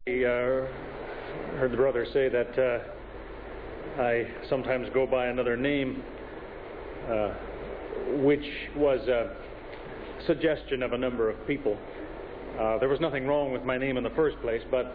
I heard the brother say that I sometimes go by another name, which was a suggestion of a number of people. There was nothing wrong with my name in the first place, but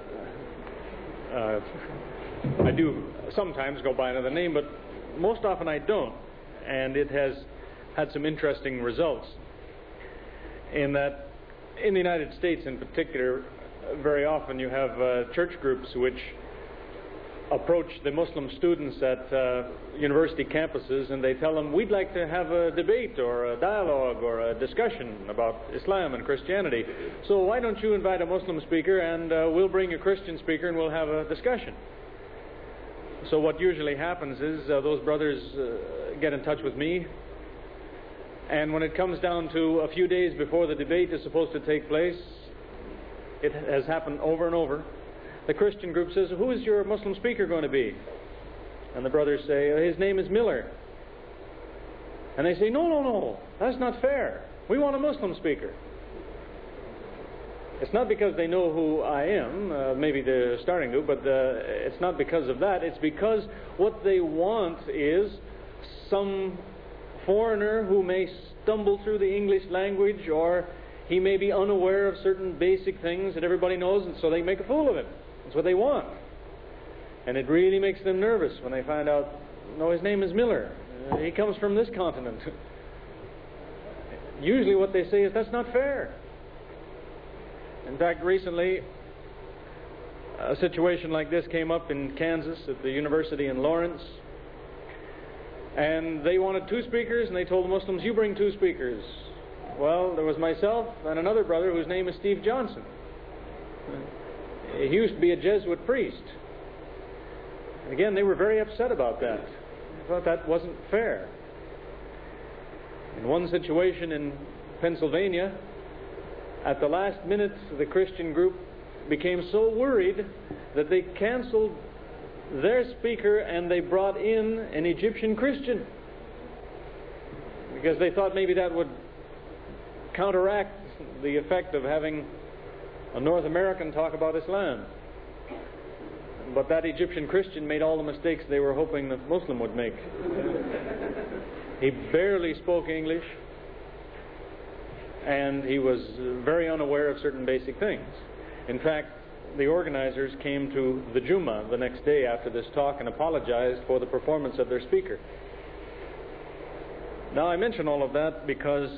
I do sometimes go by another name, but most often I don't. And it has had some interesting results in that in the United States in particular, very often you have church groups which approach the Muslim students at university campuses and they tell them, we'd like to have a debate or a dialogue or a discussion about Islam and Christianity. So why don't you invite a Muslim speaker and we'll bring a Christian speaker and we'll have a discussion. So what usually happens is those brothers get in touch with me, and when it comes down to a few days before the debate is supposed to take place, it has happened over and over. The Christian group says, who is your Muslim speaker going to be? And the brothers say, his name is Miller. And they say, no, that's not fair. We want a Muslim speaker. It's not because they know who I am, maybe they're starting to, but it's not because of that. It's because what they want is some foreigner who may stumble through the English language, or he may be unaware of certain basic things that everybody knows, and so they make a fool of him. That's what they want. And it really makes them nervous when they find out, no, his name is Miller. He comes from this continent. Usually what they say is, that's not fair. In fact, recently, a situation like this came up in Kansas at the university in Lawrence. And they wanted 2 speakers, and they told the Muslims, you bring 2 speakers. Well, there was myself and another brother whose name is Steve Johnson. He used to be a Jesuit priest. And again, they were very upset about that. They thought that wasn't fair. In one situation in Pennsylvania, at the last minute, the Christian group became so worried that they canceled their speaker and they brought in an Egyptian Christian, because they thought maybe that would counteract the effect of having a North American talk about Islam. But that Egyptian Christian made all the mistakes they were hoping the Muslim would make. He barely spoke English, and he was very unaware of certain basic things. In fact, the organizers came to the Jummah the next day after this talk and apologized for the performance of their speaker. Now, I mention all of that because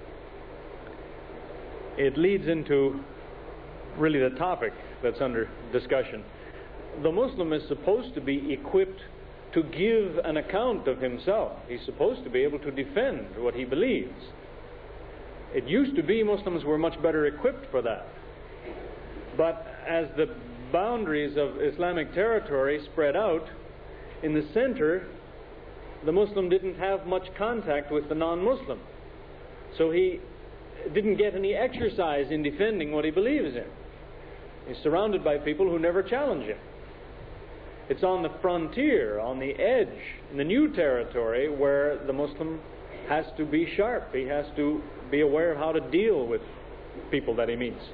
it leads into really the topic that's under discussion. The Muslim is supposed to be equipped to give an account of himself. He's supposed to be able to defend what he believes. It used to be Muslims were much better equipped for that. But as the boundaries of Islamic territory spread out, in the center, the Muslim didn't have much contact with the non-Muslim. So he didn't get any exercise in defending what he believes in. He's surrounded by people who never challenge him. It's on the frontier, on the edge, in the new territory, where the Muslim has to be sharp. He has to be aware of how to deal with people that he meets.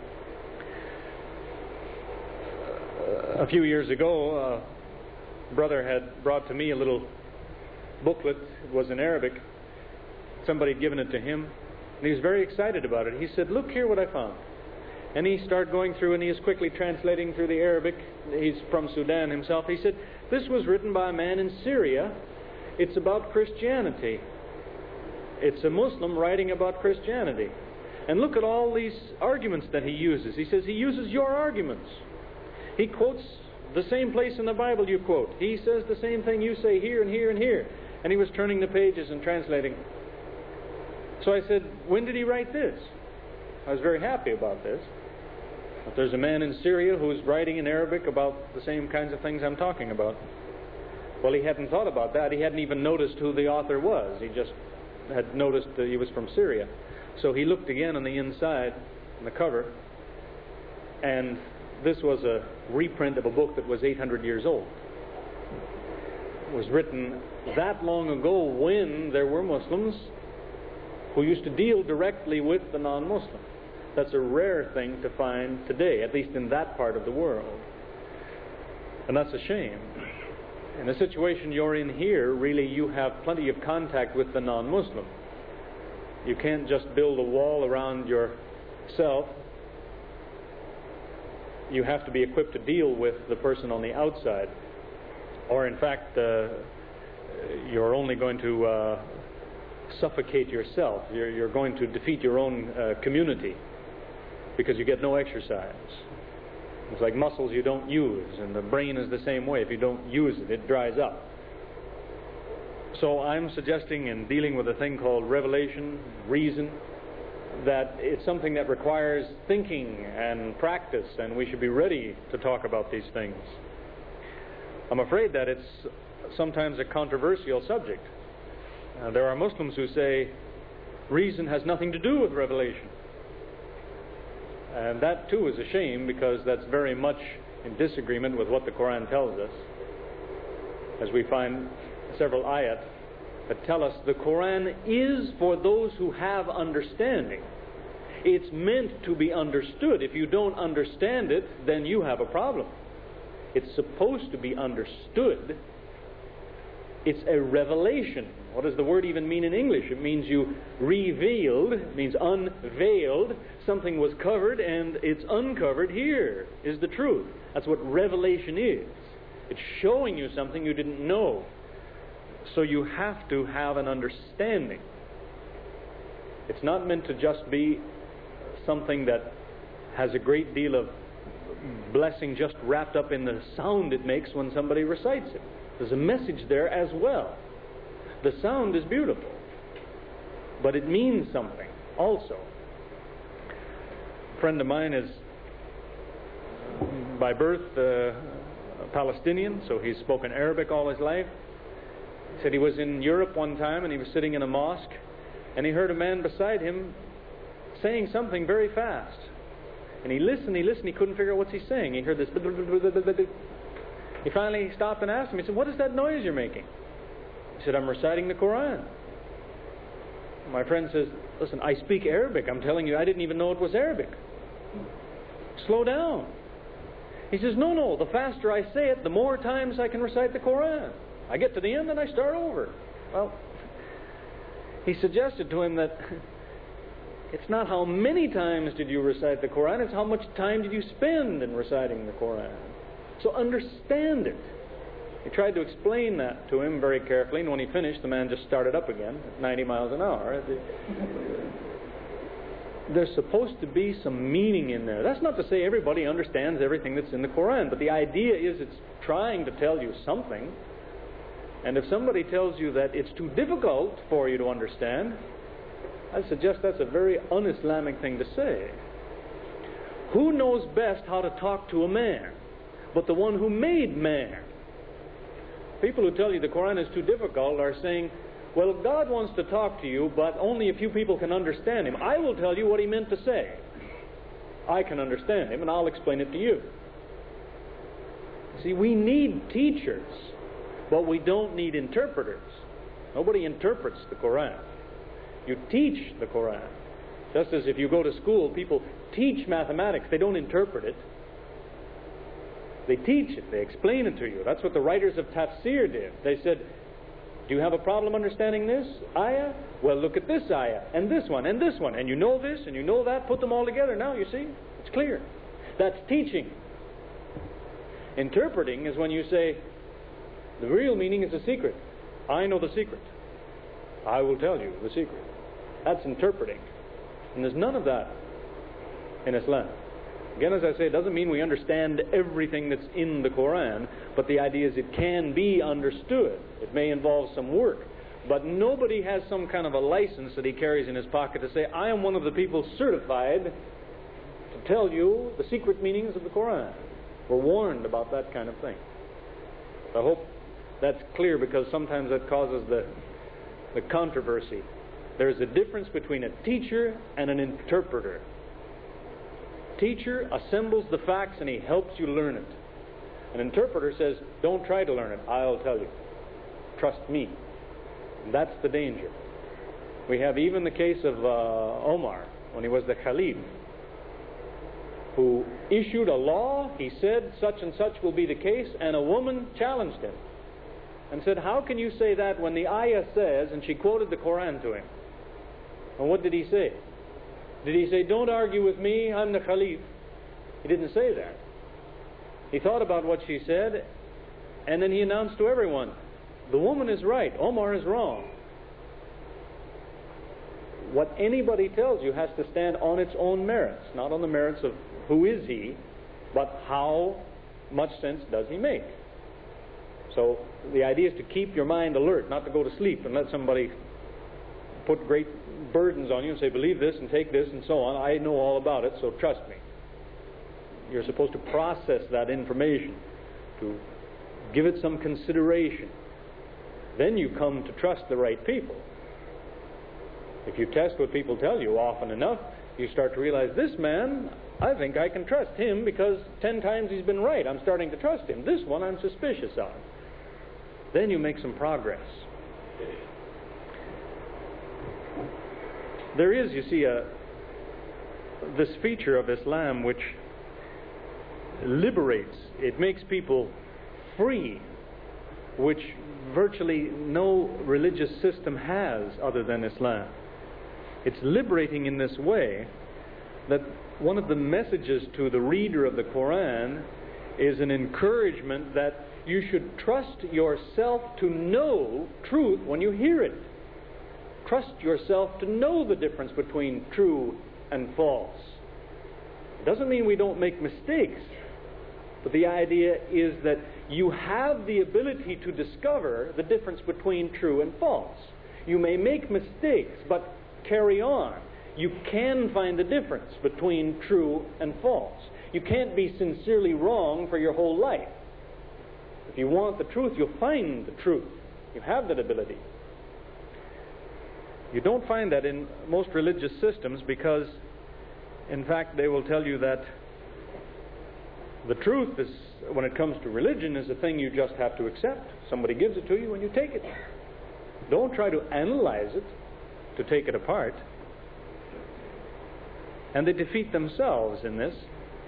A few years ago, a brother had brought to me a little booklet. It was in Arabic. Somebody had given it to him, and he was very excited about it. He said, look here what I found. And he started going through, and he was quickly translating through the Arabic. He's from Sudan himself. He said, this was written by a man in Syria. It's about Christianity. It's a Muslim writing about Christianity. And look at all these arguments that he uses. He says he uses your arguments. He quotes the same place in the Bible you quote. He says the same thing you say here and here and here. And he was turning the pages and translating. So I said, when did he write this? I was very happy about this. But there's a man in Syria who's writing in Arabic about the same kinds of things I'm talking about. Well, he hadn't thought about that. He hadn't even noticed who the author was. He just had noticed that he was from Syria. So he looked again on the inside, on the cover, and this was a reprint of a book that was 800 years old. It was written that long ago when there were Muslims who used to deal directly with the non-Muslim. That's a rare thing to find today, at least in that part of the world. And that's a shame. In the situation you're in here, really you have plenty of contact with the non-Muslim. You can't just build a wall around yourself. You have to be equipped to deal with the person on the outside. Or in fact, you're only going to suffocate yourself. You're going to defeat your own community because you get no exercise. It's like muscles you don't use, and the brain is the same way. If you don't use it, it dries up. So I'm suggesting, in dealing with a thing called revelation, reason, that it's something that requires thinking and practice, and we should be ready to talk about these things. I'm afraid that it's sometimes a controversial subject. There are Muslims who say reason has nothing to do with revelation. And that too is a shame, because that's very much in disagreement with what the Quran tells us. As we find several ayat that tell us the Quran is for those who have understanding. It's meant to be understood. If you don't understand it, then you have a problem. It's supposed to be understood. It's a revelation. What does the word even mean in English? It means you revealed, it means unveiled. Something was covered and it's uncovered. Here is the truth. That's what revelation is. It's showing you something you didn't know. So you have to have an understanding. It's not meant to just be something that has a great deal of blessing just wrapped up in the sound it makes when somebody recites it. There's a message there as well. The sound is beautiful, but it means something also. A friend of mine is by birth a Palestinian, so he's spoken Arabic all his life. He said he was in Europe one time and he was sitting in a mosque and he heard a man beside him saying something very fast. And he listened, he couldn't figure out what he's saying. He heard this. He finally stopped and asked him, he said, "What is that noise you're making?" He said, "I'm reciting the Quran." My friend says, "Listen, I speak Arabic. I'm telling you, I didn't even know it was Arabic. Slow down." He says, No, the faster I say it, the more times I can recite the Quran. I get to the end and I start over. Well, he suggested to him that it's not how many times did you recite the Quran, it's how much time did you spend in reciting the Quran. So understand it. He tried to explain that to him very carefully, and when he finished, the man just started up again at 90 miles an hour. There's supposed to be some meaning in there. That's not to say everybody understands everything that's in the Quran, but the idea is it's trying to tell you something. And if somebody tells you that it's too difficult for you to understand, I suggest that's a very un-Islamic thing to say. Who knows best how to talk to a man but the one who made man? People who tell you the Quran is too difficult are saying, well, God wants to talk to you, but only a few people can understand Him. I will tell you what He meant to say. I can understand Him, and I'll explain it to you. See, we need teachers, but we don't need interpreters. Nobody interprets the Quran. You teach the Quran. Just as if you go to school, people teach mathematics. They don't interpret it. They teach it. They explain it to you. That's what the writers of tafsir did. They said, do you have a problem understanding this ayah? Well, look at this ayah, and this one, and this one. And you know this, and you know that. Put them all together. Now, you see, it's clear. That's teaching. Interpreting is when you say, the real meaning is a secret. I know the secret. I will tell you the secret. That's interpreting. And there's none of that in Islam. Again, as I say, it doesn't mean we understand everything that's in the Quran, but the idea is it can be understood. It may involve some work. But nobody has some kind of a license that he carries in his pocket to say, I am one of the people certified to tell you the secret meanings of the Quran. We're warned about that kind of thing. I hope that's clear, because sometimes that causes the controversy. There's a difference between a teacher and an interpreter. Teacher assembles the facts and he helps you learn it. An interpreter says, don't try to learn it, I'll tell you. Trust me. And that's the danger. We have even the case of Omar, when he was the Khalif. who issued a law. He said such and such will be the case, and a woman challenged him and said, how can you say that when the ayah says, and she quoted the Quran to him. And what did he say? Did he say, don't argue with me, I'm the Khalif? He didn't say that. He thought about what she said, and then he announced to everyone, the woman is right, Omar is wrong. What anybody tells you has to stand on its own merits, not on the merits of who is he, but how much sense does he make. So the idea is to keep your mind alert, not to go to sleep and let somebody put great burdens on you and say, believe this and take this and so on. I know all about it, so trust me. You're supposed to process that information, to give it some consideration. Then you come to trust the right people. If you test what people tell you often enough, you start to realize, this man, I think I can trust him because 10 times he's been right. I'm starting to trust him. This one I'm suspicious of. Then you make some progress. There is, you see, this feature of Islam which liberates. It makes people free, which virtually no religious system has other than Islam. It's liberating in this way that one of the messages to the reader of the Quran is an encouragement that you should trust yourself to know truth when you hear it. Trust yourself to know the difference between true and false. It doesn't mean we don't make mistakes, but the idea is that you have the ability to discover the difference between true and false. You may make mistakes, but carry on. You can find the difference between true and false. You can't be sincerely wrong for your whole life. If you want the truth, you'll find the truth. You have that ability. You don't find that in most religious systems because, in fact, they will tell you that the truth is, when it comes to religion, is a thing you just have to accept. Somebody gives it to you and you take it. Don't try to analyze it, to take it apart. And they defeat themselves in this.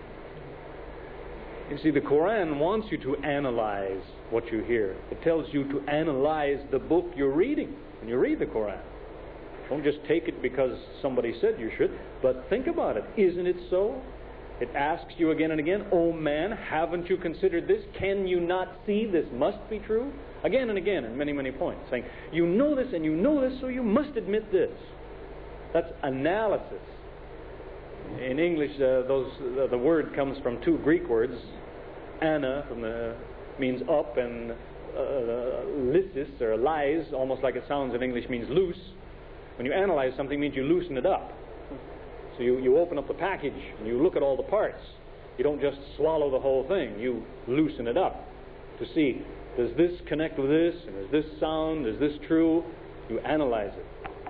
You see, the Quran wants you to analyze what you hear. It tells you to analyze the book you're reading when you read the Quran. Don't just take it because somebody said you should, but think about it. Isn't it so? It asks you again and again, oh man, haven't you considered this? Can you not see this must be true? Again and again in many, many points, saying, you know this and you know this, so you must admit this. That's analysis. In English, the word comes from two Greek words. Ana means up, and lysis, or lies, almost like it sounds in English, means loose. When you analyze something, it means you loosen it up. So you open up the package and you look at all the parts. You don't just swallow the whole thing. You loosen it up to see, does this connect with this? And is this sound? Is this true? You analyze it.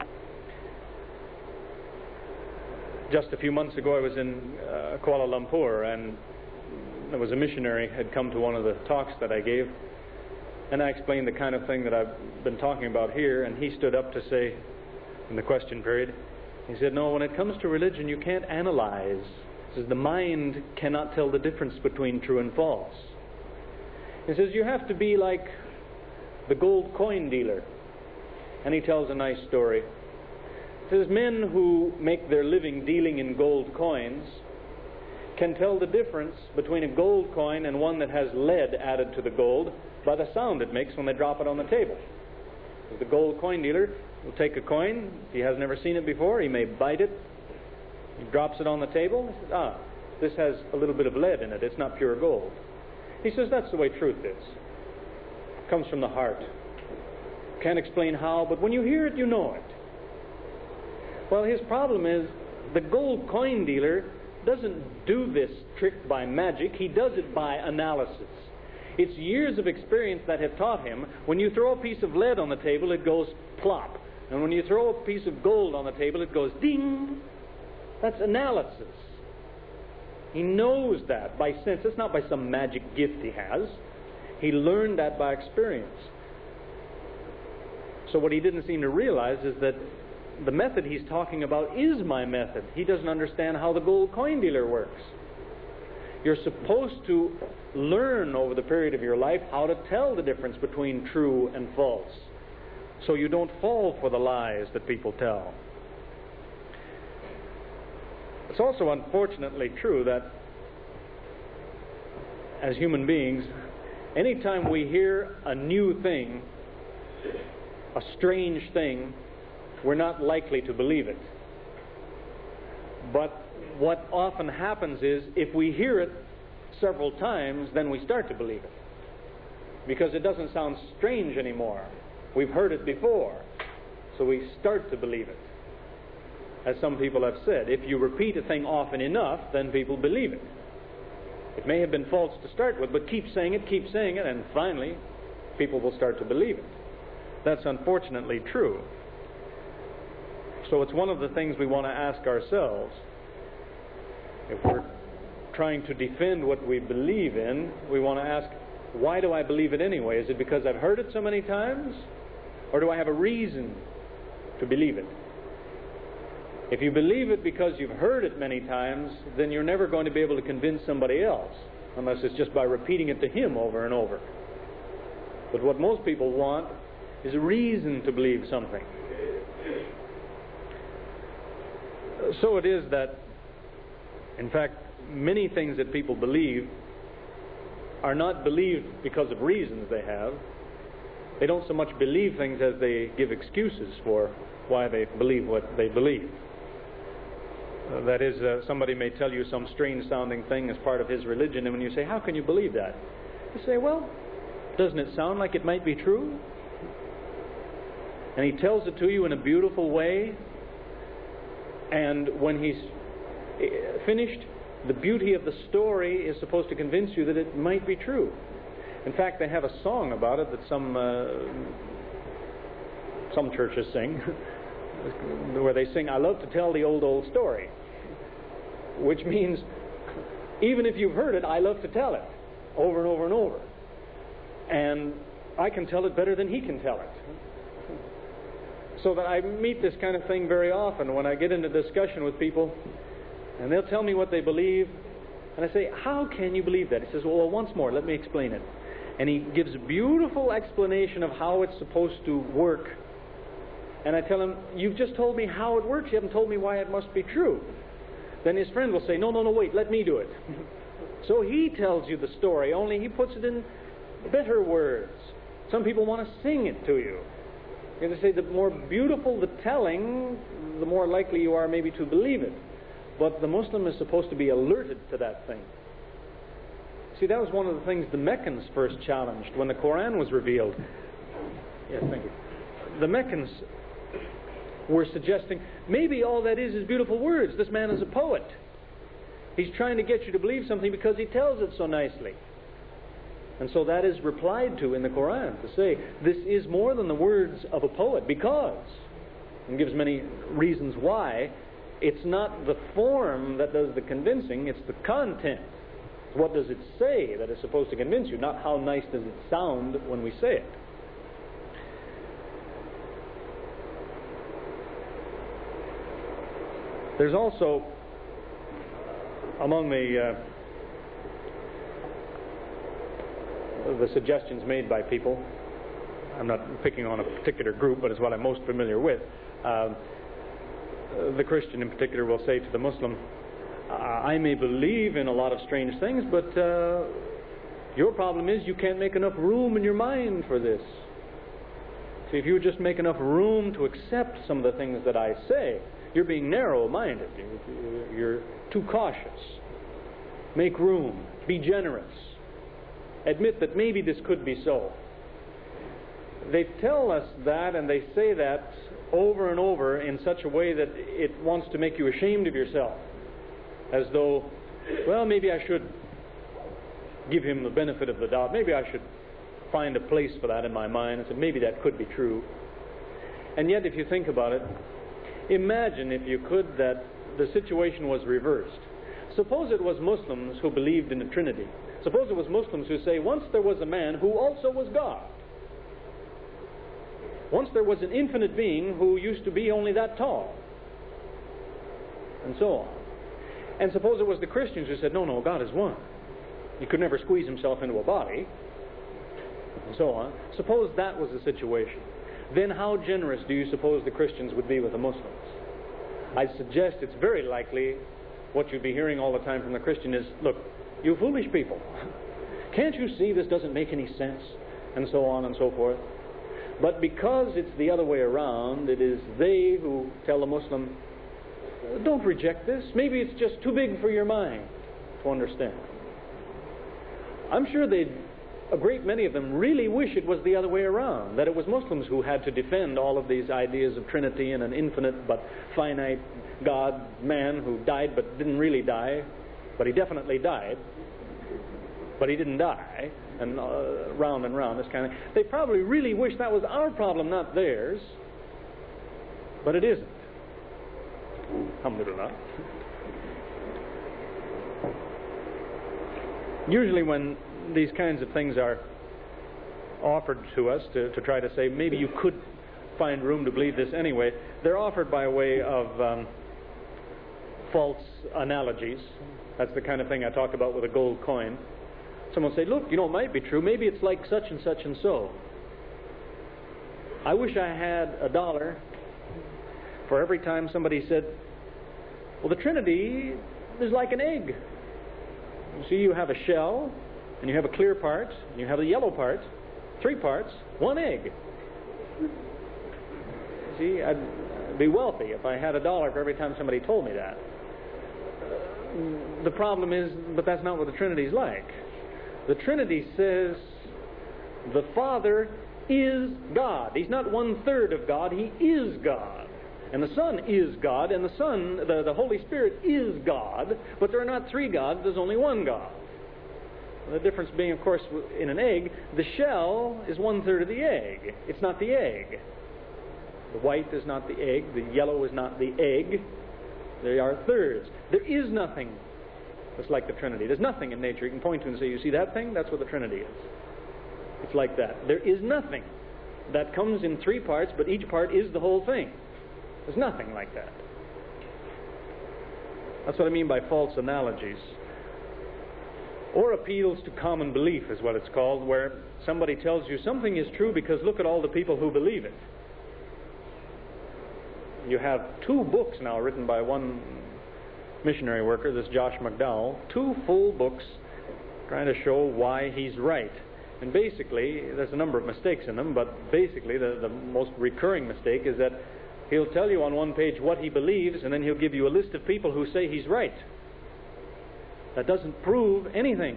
Just a few months ago, I was in Kuala Lumpur, and there was a missionary had come to one of the talks that I gave, and I explained the kind of thing that I've been talking about here, and he stood up to say, in the question period, he said, no, when it comes to religion, you can't analyze. He says, the mind cannot tell the difference between true and false. He says, you have to be like the gold coin dealer. And he tells a nice story. He says, men who make their living dealing in gold coins can tell the difference between a gold coin and one that has lead added to the gold by the sound it makes when they drop it on the table. The gold coin dealer will take a coin. If he has never seen it before, he may bite it. He drops it on the table. He says, this has a little bit of lead in it. It's not pure gold. He says, that's the way truth is. It comes from the heart. Can't explain how, but when you hear it, you know it. Well, his problem is the gold coin dealer doesn't do this trick by magic. He does it by analysis. It's years of experience that have taught him when you throw a piece of lead on the table, it goes plop. And when you throw a piece of gold on the table, it goes ding. That's analysis. He knows that by sense. It's not by some magic gift he has. He learned that by experience. So what he didn't seem to realize is that the method he's talking about is my method. He doesn't understand how the gold coin dealer works. You're supposed to learn over the period of your life how to tell the difference between true and false, so you don't fall for the lies that people tell. It's also unfortunately true that as human beings, anytime we hear a new thing, a strange thing, we're not likely to believe it. But what often happens is, if we hear it several times, then we start to believe it. Because it doesn't sound strange anymore. We've heard it before, so we start to believe it. As some people have said, if you repeat a thing often enough, then people believe it. It may have been false to start with, but keep saying it, and finally, people will start to believe it. That's unfortunately true. So it's one of the things we want to ask ourselves. If we're trying to defend what we believe in, we want to ask, why do I believe it anyway? Is it because I've heard it so many times? Or do I have a reason to believe it? If you believe it because you've heard it many times, then you're never going to be able to convince somebody else, unless it's just by repeating it to him over and over. But what most people want is a reason to believe something. So it is that, in fact, many things that people believe are not believed because of reasons they have. They don't so much believe things as they give excuses for why they believe what they believe. That is, somebody may tell you some strange-sounding thing as part of his religion, and when you say, how can you believe that? You say, well, doesn't it sound like it might be true? And he tells it to you in a beautiful way, and when he's finished, the beauty of the story is supposed to convince you that it might be true. In fact, they have a song about it that some churches sing, where they sing, I love to tell the old story, which means even if you've heard it, I love to tell it over and over and over. And I can tell it better than he can tell it. So that I meet this kind of thing very often when I get into discussion with people, and they'll tell me what they believe, and I say, how can you believe that? He says, well, once more, let me explain it. And he gives a beautiful explanation of how it's supposed to work. And I tell him, you've just told me how it works, you haven't told me why it must be true. Then his friend will say, no, wait, let me do it. So he tells you the story, only he puts it in better words. Some people want to sing it to you. And they say the more beautiful the telling, the more likely you are maybe to believe it. But the Muslim is supposed to be alerted to that thing. See, that was one of the things the Meccans first challenged when the Quran was revealed. Yes, thank you. The Meccans were suggesting, maybe all that is beautiful words. This man is a poet. He's trying to get you to believe something because he tells it so nicely. And so that is replied to in the Quran, to say, this is more than the words of a poet, because, and gives many reasons why, it's not the form that does the convincing, it's the content. What does it say that is supposed to convince you, not how nice does it sound when we say it. There's also, among the suggestions made by people, I'm not picking on a particular group, but it's what I'm most familiar with. The Christian in particular will say to the Muslim, I may believe in a lot of strange things, but your problem is you can't make enough room in your mind for this. See, if you would just make enough room to accept some of the things that I say, you're being narrow-minded. You're too cautious. Make room. Be generous. Admit that maybe this could be so. They tell us that, and they say that over and over in such a way that it wants to make you ashamed of yourself. As though, well, maybe I should give him the benefit of the doubt. Maybe I should find a place for that in my mind and say, maybe that could be true. And yet, if you think about it, imagine, if you could, that the situation was reversed. Suppose it was Muslims who believed in the Trinity. Suppose it was Muslims who say, once there was a man who also was God. Once there was an infinite being who used to be only that tall. And so on. And suppose it was the Christians who said, no, God is one. He could never squeeze himself into a body, and so on. Suppose that was the situation. Then how generous do you suppose the Christians would be with the Muslims? I suggest it's very likely what you'd be hearing all the time from the Christian is, look, you foolish people, can't you see this doesn't make any sense? And so on and so forth. But because it's the other way around, it is they who tell the Muslim, don't reject this. Maybe it's just too big for your mind to understand. I'm sure a great many of them really wish it was the other way around, that it was Muslims who had to defend all of these ideas of Trinity and an infinite but finite God, man who died but didn't really die, but he definitely died, but he didn't die, and round and round, this kind of thing. They probably really wish that was our problem, not theirs, but it isn't. Alhamdulillah. Usually when these kinds of things are offered to us to try to say, maybe you could find room to believe this anyway, they're offered by way of false analogies. That's the kind of thing I talked about with a gold coin. Someone will say, look, it might be true. Maybe it's like such and such and so. I wish I had $1 for every time somebody said, well, the Trinity is like an egg. You see, you have a shell, and you have a clear part, and you have a yellow part, 3 parts, 1 egg. See, I'd be wealthy if I had $1 for every time somebody told me that. The problem is, but that's not what the Trinity is like. The Trinity says the Father is God. He's not 1/3 of God, He is God. And the Son is God, and the Son, the Holy Spirit is God, but there are not 3 gods, there's only 1 God. The difference being, of course, in an egg, the shell is 1/3 of the egg. It's not the egg. The white is not the egg, the yellow is not the egg. They are thirds. There is nothing that's like the Trinity. There's nothing in nature you can point to and say, you see that thing? That's what the Trinity is. It's like that. There is nothing that comes in 3 parts, but each part is the whole thing. There's nothing like that. That's what I mean by false analogies. Or appeals to common belief is what it's called, where somebody tells you something is true because look at all the people who believe it. You have 2 books now written by one missionary worker, this Josh McDowell, 2 full books trying to show why he's right. And basically, there's a number of mistakes in them, but basically the most recurring mistake is that he'll tell you on one page what he believes, and then he'll give you a list of people who say he's right. That doesn't prove anything.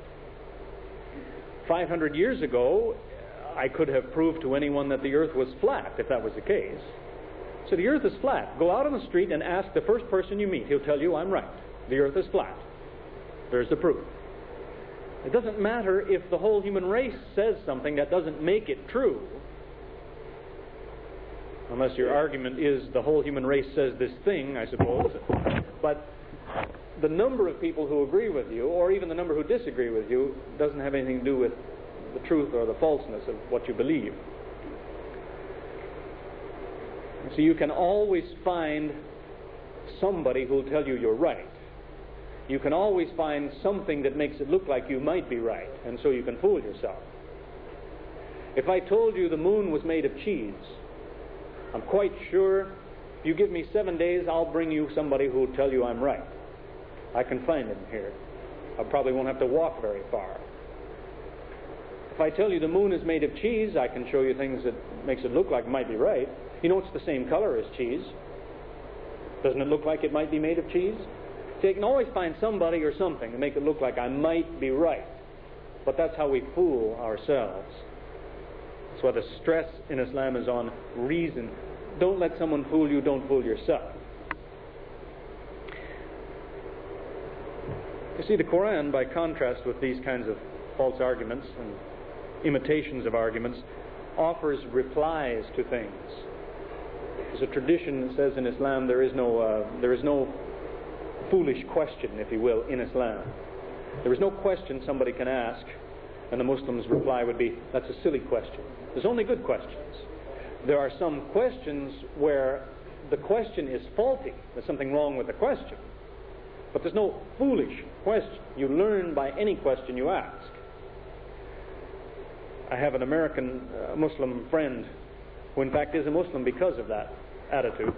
500 years ago, I could have proved to anyone that the earth was flat, if that was the case. So the earth is flat. Go out on the street and ask the first person you meet. He'll tell you, I'm right. The earth is flat. There's the proof. It doesn't matter if the whole human race says something that doesn't make it true. Unless your argument is the whole human race says this thing, I suppose. But the number of people who agree with you, or even the number who disagree with you, doesn't have anything to do with the truth or the falseness of what you believe. So you can always find somebody who will tell you you're right. You can always find something that makes it look like you might be right, and so you can fool yourself. If I told you the moon was made of cheese, I'm quite sure if you give me 7 days, I'll bring you somebody who will tell you I'm right. I can find him here. I probably won't have to walk very far. If I tell you the moon is made of cheese, I can show you things that makes it look like it might be right. You know, it's the same color as cheese. Doesn't it look like it might be made of cheese? So you can always find somebody or something to make it look like I might be right. But that's how we fool ourselves. That's why the stress in Islam is on reason. Don't let someone fool you, don't fool yourself. You see, the Quran, by contrast with these kinds of false arguments and imitations of arguments, offers replies to things. There's a tradition that says in Islam there is no foolish question, if you will, in Islam. There is no question somebody can ask and the Muslim's reply would be, that's a silly question. There's only good questions. There are some questions where the question is faulty. There's something wrong with the question. But there's no foolish question. You learn by any question you ask. I have an American Muslim friend who in fact is a Muslim because of that attitude.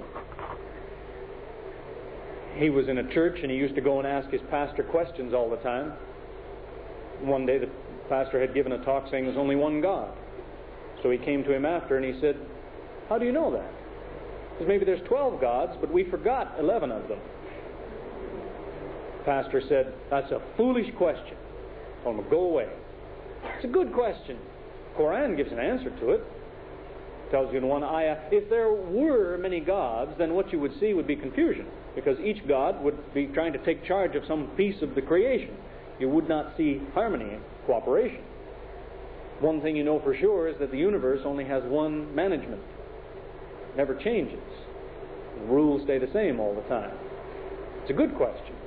He was in a church and he used to go and ask his pastor questions all the time. One day the pastor had given a talk saying there's only one God. So he came to him after and he said, "How do you know that?" Because maybe there's 12 gods, but we forgot 11 of them. The pastor said, "That's a foolish question." Told him, "Go away." It's a good question. The Quran gives an answer to it. It tells you in one ayah, if there were many gods, then what you would see would be confusion. Because each god would be trying to take charge of some piece of the creation. You would not see harmony and cooperation. One thing you know for sure is that the universe only has one management. It never changes. The rules stay the same all the time. It's a good question.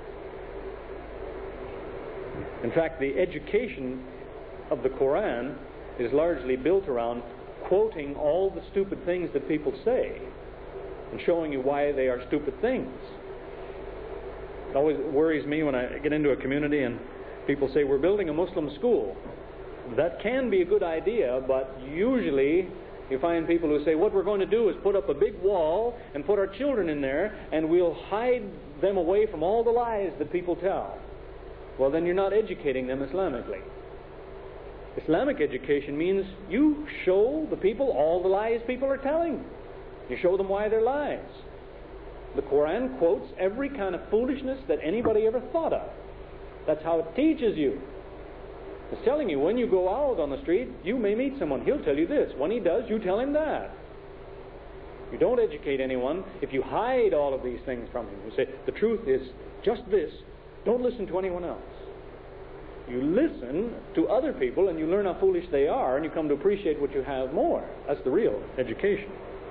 In fact, the education of the Quran is largely built around quoting all the stupid things that people say and showing you why they are stupid things. It always worries me when I get into a community and people say, "We're building a Muslim school." That can be a good idea, but usually you find people who say, "What we're going to do is put up a big wall and put our children in there and we'll hide them away from all the lies that people tell." Well, then you're not educating them Islamically. Islamic education means you show the people all the lies people are telling. You show them why they're lies. The Quran quotes every kind of foolishness that anybody ever thought of. That's how it teaches you. It's telling you when you go out on the street, you may meet someone. He'll tell you this. When he does, you tell him that. You don't educate anyone if you hide all of these things from him. You say, the truth is just this. Don't listen to anyone else. You listen to other people and you learn how foolish they are and you come to appreciate what you have more. That's the real education.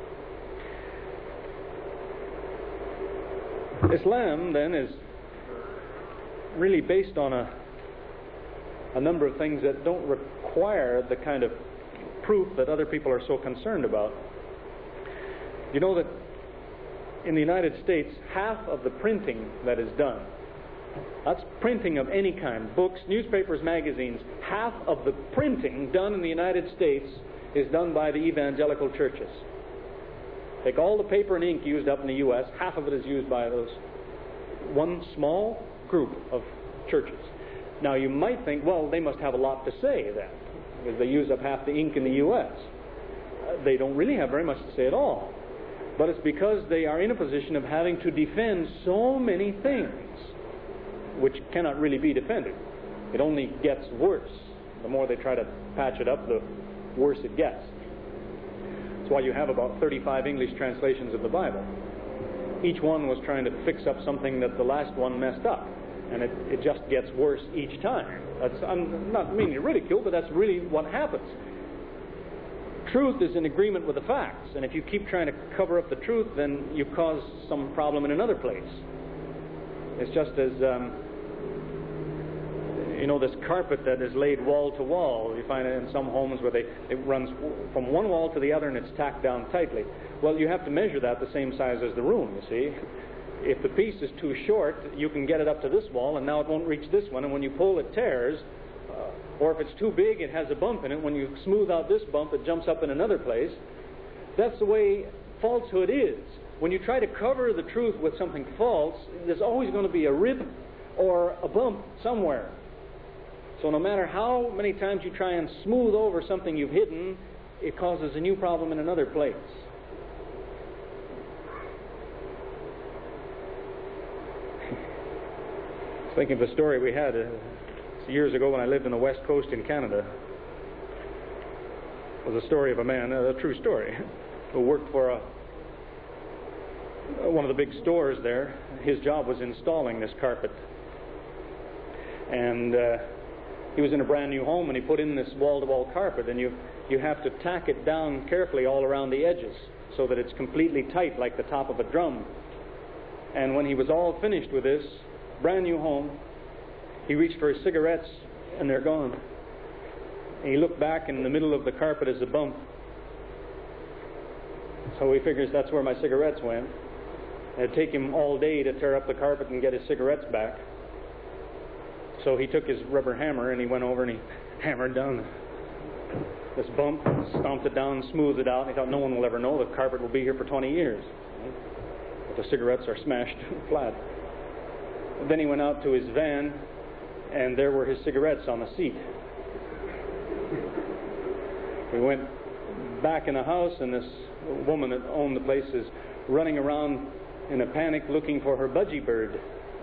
Islam, then, is really based on a number of things that don't require the kind of proof that other people are so concerned about. You know that in the United States, half of the printing that is done, that's printing of any kind, books, newspapers, magazines, half of the printing done in the United States is done by the evangelical churches. Take all the paper and ink used up in the U.S., half of it is used by those one small group of churches. Now you might think, well, they must have a lot to say then, because they use up half the ink in the U.S. They don't really have very much to say at all. But it's because they are in a position of having to defend so many things which cannot really be defended. It only gets worse. The more they try to patch it up, the worse it gets. That's why you have about 35 English translations of the Bible. Each one was trying to fix up something that the last one messed up. And it just gets worse each time. I'm not meaning to ridicule, but that's really what happens. Truth is in agreement with the facts. And if you keep trying to cover up the truth, then you cause some problem in another place. It's just as, this carpet that is laid wall to wall. You find it in some homes where it runs from one wall to the other and it's tacked down tightly. Well, you have to measure that the same size as the room, you see. If the piece is too short, you can get it up to this wall and now it won't reach this one. And when you pull, it tears. Or if it's too big, it has a bump in it. When you smooth out this bump, it jumps up in another place. That's the way falsehood is. When you try to cover the truth with something false, there's always going to be a rip or a bump somewhere. So no matter how many times you try and smooth over something you've hidden, it causes a new problem in another place. I was thinking of a story we had years ago when I lived on the West Coast in Canada. It was a story of a man, a true story, who worked for one of the big stores there. His job was installing this carpet. And he was in a brand new home and he put in this wall-to-wall carpet, and you have to tack it down carefully all around the edges so that it's completely tight like the top of a drum. And when he was all finished with this brand new home, he reached for his cigarettes and they're gone. And he looked back, and in the middle of the carpet is a bump. So he figures that's where my cigarettes went. It'd take him all day to tear up the carpet and get his cigarettes back. So he took his rubber hammer and he went over and he hammered down this bump, stomped it down, smoothed it out. And he thought, no one will ever know. The carpet will be here for 20 years. But the cigarettes are smashed flat. Then he went out to his van, and there were his cigarettes on the seat. We went back in the house, and this woman that owned the place is running around in a panic looking for her budgie bird.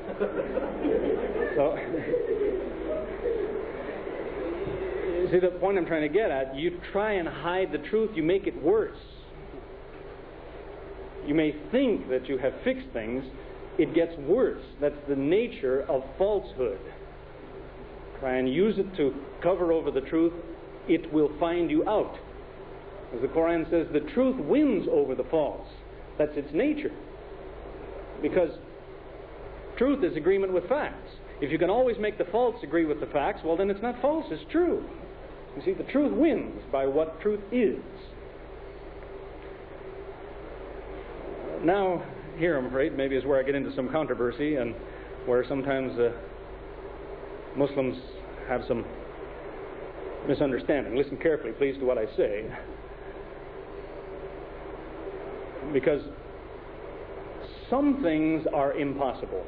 So, see, the point I'm trying to get at, you try and hide the truth, you make it worse. You may think that you have fixed things, it gets worse. That's the nature of falsehood. Try and use it to cover over the truth, it will find you out. As the Quran says, the truth wins over the false. That's its nature. Because truth is agreement with facts. If you can always make the false agree with the facts, well, then it's not false, it's true. You see, the truth wins by what truth is. Now, here, I'm afraid, maybe is where I get into some controversy and where sometimes Muslims have some misunderstanding. Listen carefully, please, to what I say. Because some things are impossible.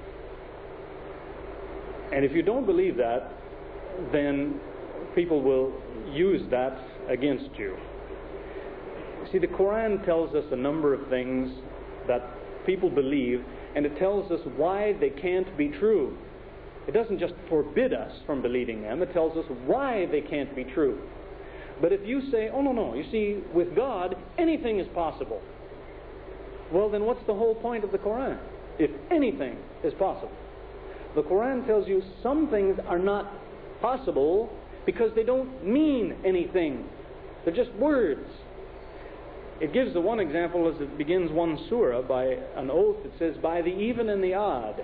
And if you don't believe that, then people will use that against you. See, the Quran tells us a number of things that people believe, and it tells us why they can't be true. It doesn't just forbid us from believing them, it tells us why they can't be true. But if you say, oh, no, you see, with God, anything is possible, well, then what's the whole point of the Quran? If anything is possible. The Quran tells you some things are not possible because they don't mean anything. They're just words. It gives the one example as it begins one surah by an oath. It says, by the even and the odd.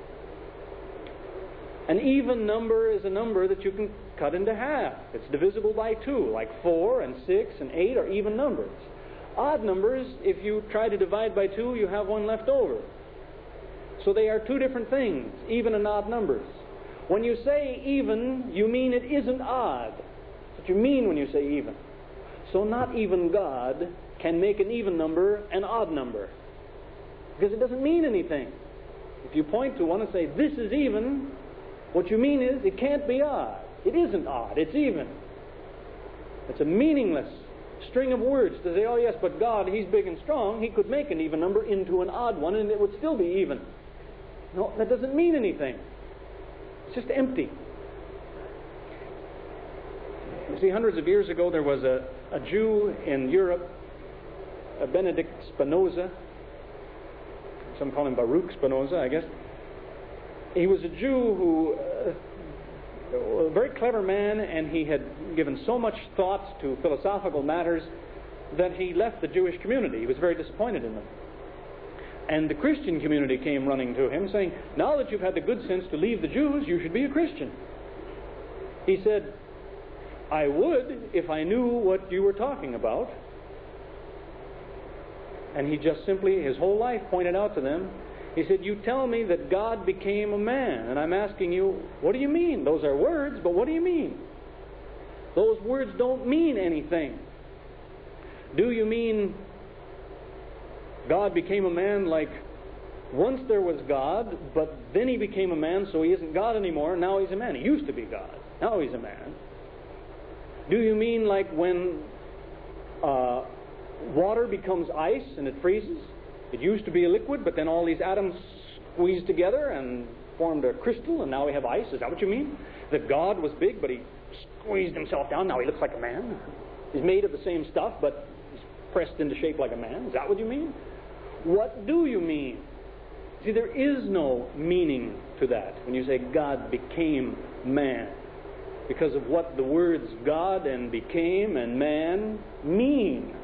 An even number is a number that you can cut into half. It's divisible by 2, like 4 and 6 and 8 are even numbers. Odd numbers, if you try to divide by 2, you have one left over. So they are two different things, even and odd numbers. When you say even, you mean it isn't odd. That's what you mean when you say even. So not even God can make an even number an odd number, because it doesn't mean anything. If you point to one and say, this is even, what you mean is it can't be odd. It isn't odd, it's even. It's a meaningless string of words to say, oh yes, but God, He's big and strong, He could make an even number into an odd one and it would still be even. No, that doesn't mean anything. It's just empty. You see, hundreds of years ago there was a Jew in Europe, a Benedict Spinoza. Some call him Baruch Spinoza, I guess. He was a Jew who, a very clever man, and he had given so much thought to philosophical matters that he left the Jewish community. He was very disappointed in them. And the Christian community came running to him saying, now that you've had the good sense to leave the Jews, you should be a Christian. He said, I would if I knew what you were talking about. And he just simply, his whole life, pointed out to them, he said, you tell me that God became a man, and I'm asking you, what do you mean? Those are words, but what do you mean? Those words don't mean anything. Do you mean God became a man like once there was God, but then He became a man, so He isn't God anymore, now He's a man. He used to be God, now He's a man. Do you mean like when water becomes ice and it freezes? It used to be a liquid, but then all these atoms squeezed together and formed a crystal, and now we have ice. Is that what you mean? That God was big, but He squeezed Himself down, now He looks like a man? He's made of the same stuff, but He's pressed into shape like a man? Is that what you mean? What do you mean? See, there is no meaning to that when you say God became man, because of what the words God and became and man mean.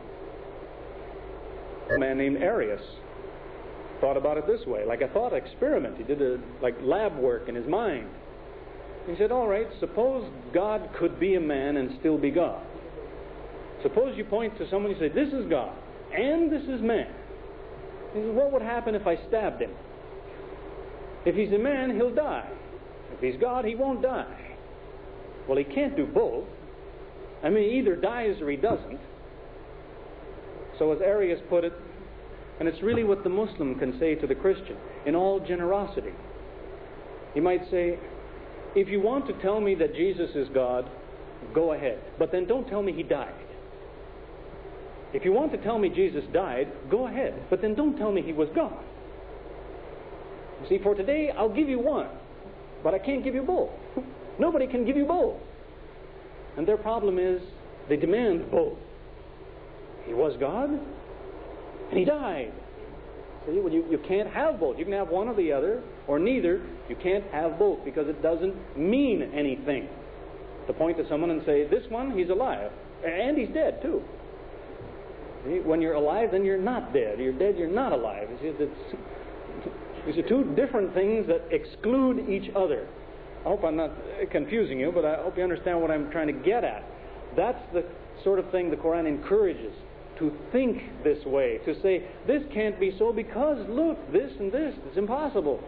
A man named Arius thought about it this way, like a thought experiment. He did like lab work in his mind. He said, all right, suppose God could be a man and still be God. Suppose you point to someone and say, this is God and this is man. He says, what would happen if I stabbed him? If he's a man, he'll die. If he's God, he won't die. Well, he can't do both. I mean, he either dies or he doesn't. So as Arius put it, and it's really what the Muslim can say to the Christian, in all generosity. He might say, if you want to tell me that Jesus is God, go ahead. But then don't tell me he died. If you want to tell me Jesus died, go ahead. But then don't tell me he was God. You see, for today, I'll give you one. But I can't give you both. Nobody can give you both. And their problem is, they demand both. He was God, and he died. See, well, you can't have both. You can have one or the other, or neither. You can't have both, because it doesn't mean anything. To point to someone and say, this one, he's alive. And he's dead, too. See, when you're alive, then you're not dead. You're dead, you're not alive. You see, these are two different things that exclude each other. I hope I'm not confusing you, but I hope you understand what I'm trying to get at. That's the sort of thing the Quran encourages, to think this way, to say, this can't be so because, look, this and this, it's impossible.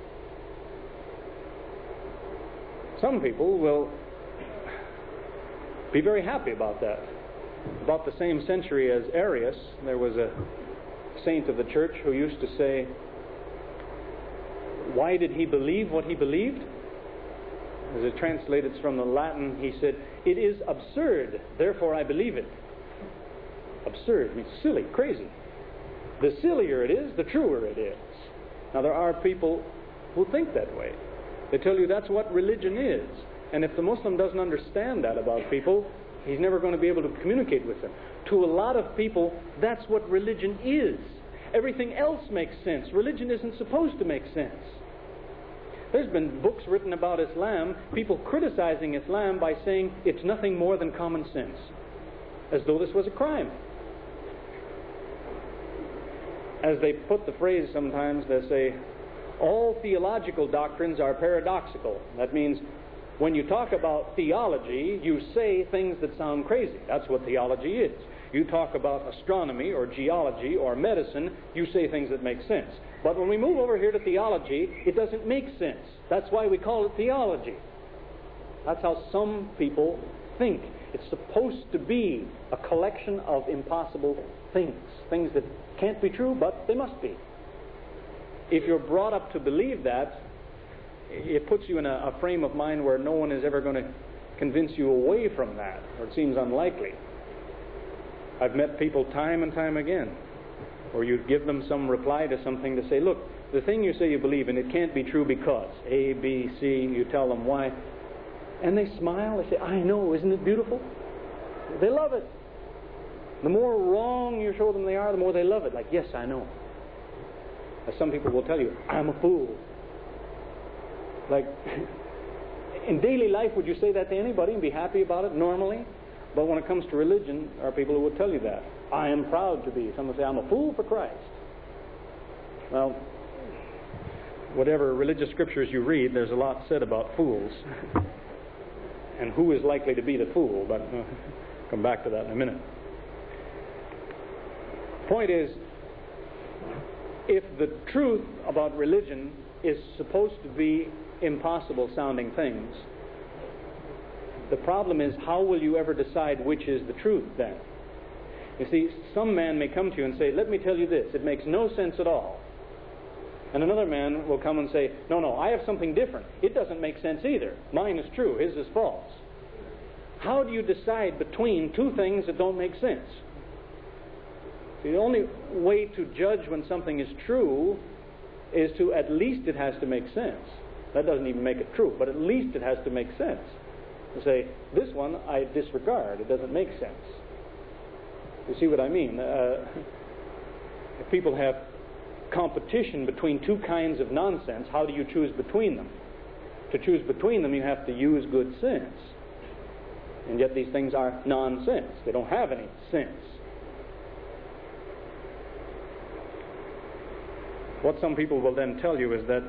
Some people will be very happy about that. About the same century as Arius, there was a saint of the church who used to say, why did he believe what he believed? As it translated from the Latin, he said, it is absurd, therefore I believe it. Absurd means silly, crazy. The sillier it is, the truer it is. Now there are people who think that way. They tell you that's what religion is. And if the Muslim doesn't understand that about people, he's never going to be able to communicate with them. To a lot of people, that's what religion is. Everything else makes sense. Religion isn't supposed to make sense. There's been books written about Islam, people criticizing Islam by saying it's nothing more than common sense, as though this was a crime. As they put the phrase sometimes, they say, all theological doctrines are paradoxical. That means when you talk about theology, you say things that sound crazy. That's what theology is. You talk about astronomy or geology or medicine, you say things that make sense. But when we move over here to theology, it doesn't make sense. That's why we call it theology. That's how some people think. It's supposed to be a collection of impossible things. Things that can't be true, but they must be. If you're brought up to believe that, it puts you in a frame of mind where no one is ever going to convince you away from that, or it seems unlikely. I've met people time and time again, or you give them some reply to something to say, look, the thing you say you believe in, it can't be true because A, B, C, you tell them why. And they smile, they say, I know, isn't it beautiful? They love it. The more wrong you show them they are, the more they love it. Like, yes, I know. As some people will tell you, I'm a fool. Like, in daily life, would you say that to anybody and be happy about it normally? But when it comes to religion, there are people who will tell you that. I am proud to be. Some will say, I'm a fool for Christ. Well, whatever religious scriptures you read, there's a lot said about fools. And who is likely to be the fool, but come back to that in a minute. Point is, if the truth about religion is supposed to be impossible sounding things, the problem is, how will you ever decide which is the truth then? You see, some man may come to you and say, let me tell you this, it makes no sense at all. And another man will come and say, no, I have something different. It doesn't make sense either. Mine is true, his is false. How do you decide between two things that don't make sense? See, the only way to judge when something is true is to, at least it has to make sense. That doesn't even make it true, but at least it has to make sense. To say, this one I disregard, it doesn't make sense. You see what I mean? If people have competition between two kinds of nonsense, how do you choose between them? To choose between them, you have to use good sense. And yet these things are nonsense. They don't have any sense. What some people will then tell you is that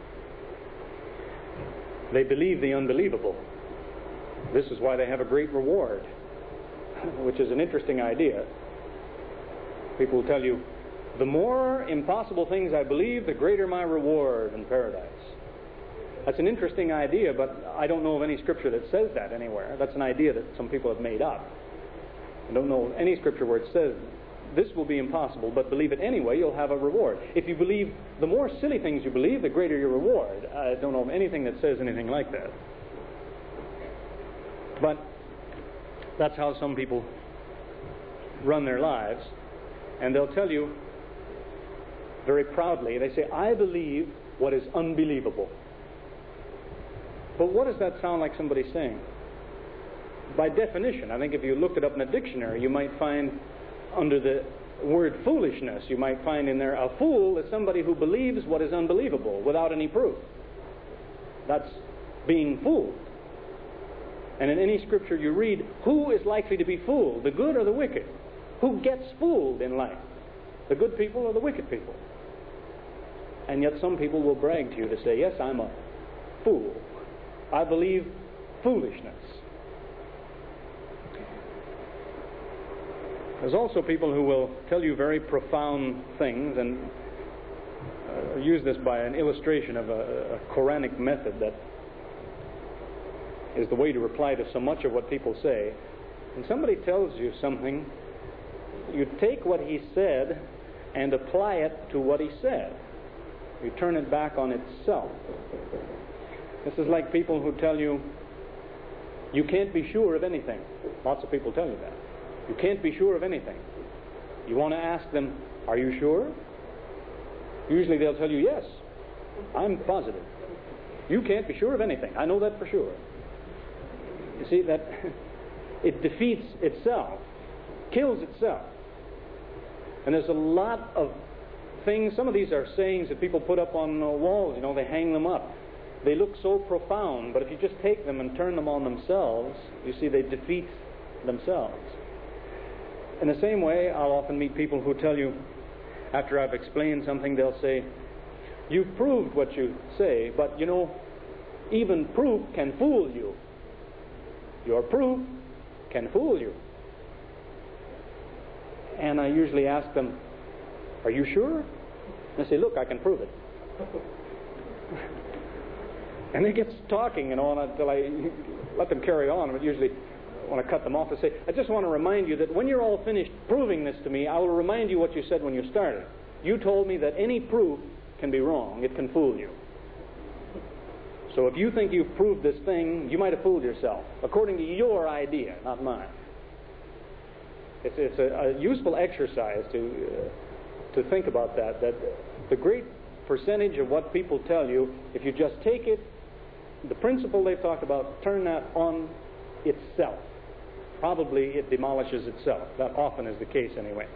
they believe the unbelievable. This is why they have a great reward, which is an interesting idea. People will tell you, the more impossible things I believe, the greater my reward in paradise. That's an interesting idea, but I don't know of any scripture that says that anywhere. That's an idea that some people have made up. I don't know of any scripture where it says this will be impossible, but believe it anyway, you'll have a reward. If you believe, the more silly things you believe, the greater your reward. I don't know of anything that says anything like that. But that's how some people run their lives. And they'll tell you very proudly, they say, I believe what is unbelievable. But what does that sound like somebody saying? By definition, I think if you looked it up in a dictionary, you might find under the word foolishness, you might find in there, a fool is somebody who believes what is unbelievable without any proof. That's being fooled. And in any scripture you read, who is likely to be fooled, the good or the wicked? Who gets fooled in life? The good people or the wicked people? And yet some people will brag to you to say, yes, I'm a fool. I believe foolishness. There's also people who will tell you very profound things and use this by an illustration of a Quranic method that is the way to reply to so much of what people say. When somebody tells you something, you take what he said and apply it to what he said. You turn it back on itself. This is like people who tell you, you can't be sure of anything. Lots of people tell you that. You can't be sure of anything. You want to ask them, are you sure? Usually they'll tell you, yes, I'm positive. You can't be sure of anything. I know that for sure. You see, that it defeats itself, kills itself. And there's a lot of things, some of these are sayings that people put up on walls, they hang them up. They look so profound, but if you just take them and turn them on themselves, you see they defeat themselves. In the same way, I'll often meet people who tell you, after I've explained something, they'll say, you've proved what you say, but even proof can fool you. Your proof can fool you. And I usually ask them, are you sure? And they say, look, I can prove it. And they get talking, until I let them carry on. But usually, when I cut them off, I say, I just want to remind you that when you're all finished proving this to me, I will remind you what you said when you started. You told me that any proof can be wrong. It can fool you. So if you think you've proved this thing, you might have fooled yourself, according to your idea, not mine. It's a useful exercise to think about that the great percentage of what people tell you, if you just take it, the principle they've talked about, turn that on itself. Probably it demolishes itself. That often is the case anyway.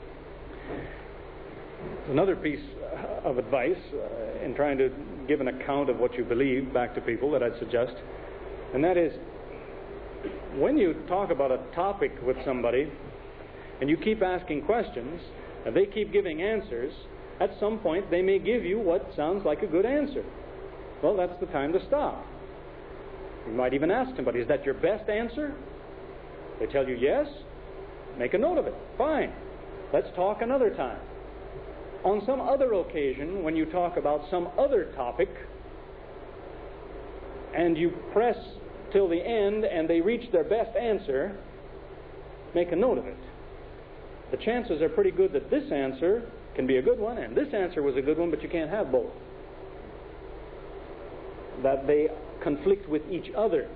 Another piece of advice in trying to give an account of what you believe back to people that I'd suggest, and that is, when you talk about a topic with somebody and you keep asking questions and they keep giving answers, at some point they may give you what sounds like a good answer. Well, that's the time to stop. You might even ask somebody, is that your best answer? They tell you yes. Make a note of it. Fine. Let's talk another time. On some other occasion, when you talk about some other topic, and you press till the end and they reach their best answer, make a note of it. The chances are pretty good that this answer can be a good one, and this answer was a good one, but you can't have both. That they conflict with each other.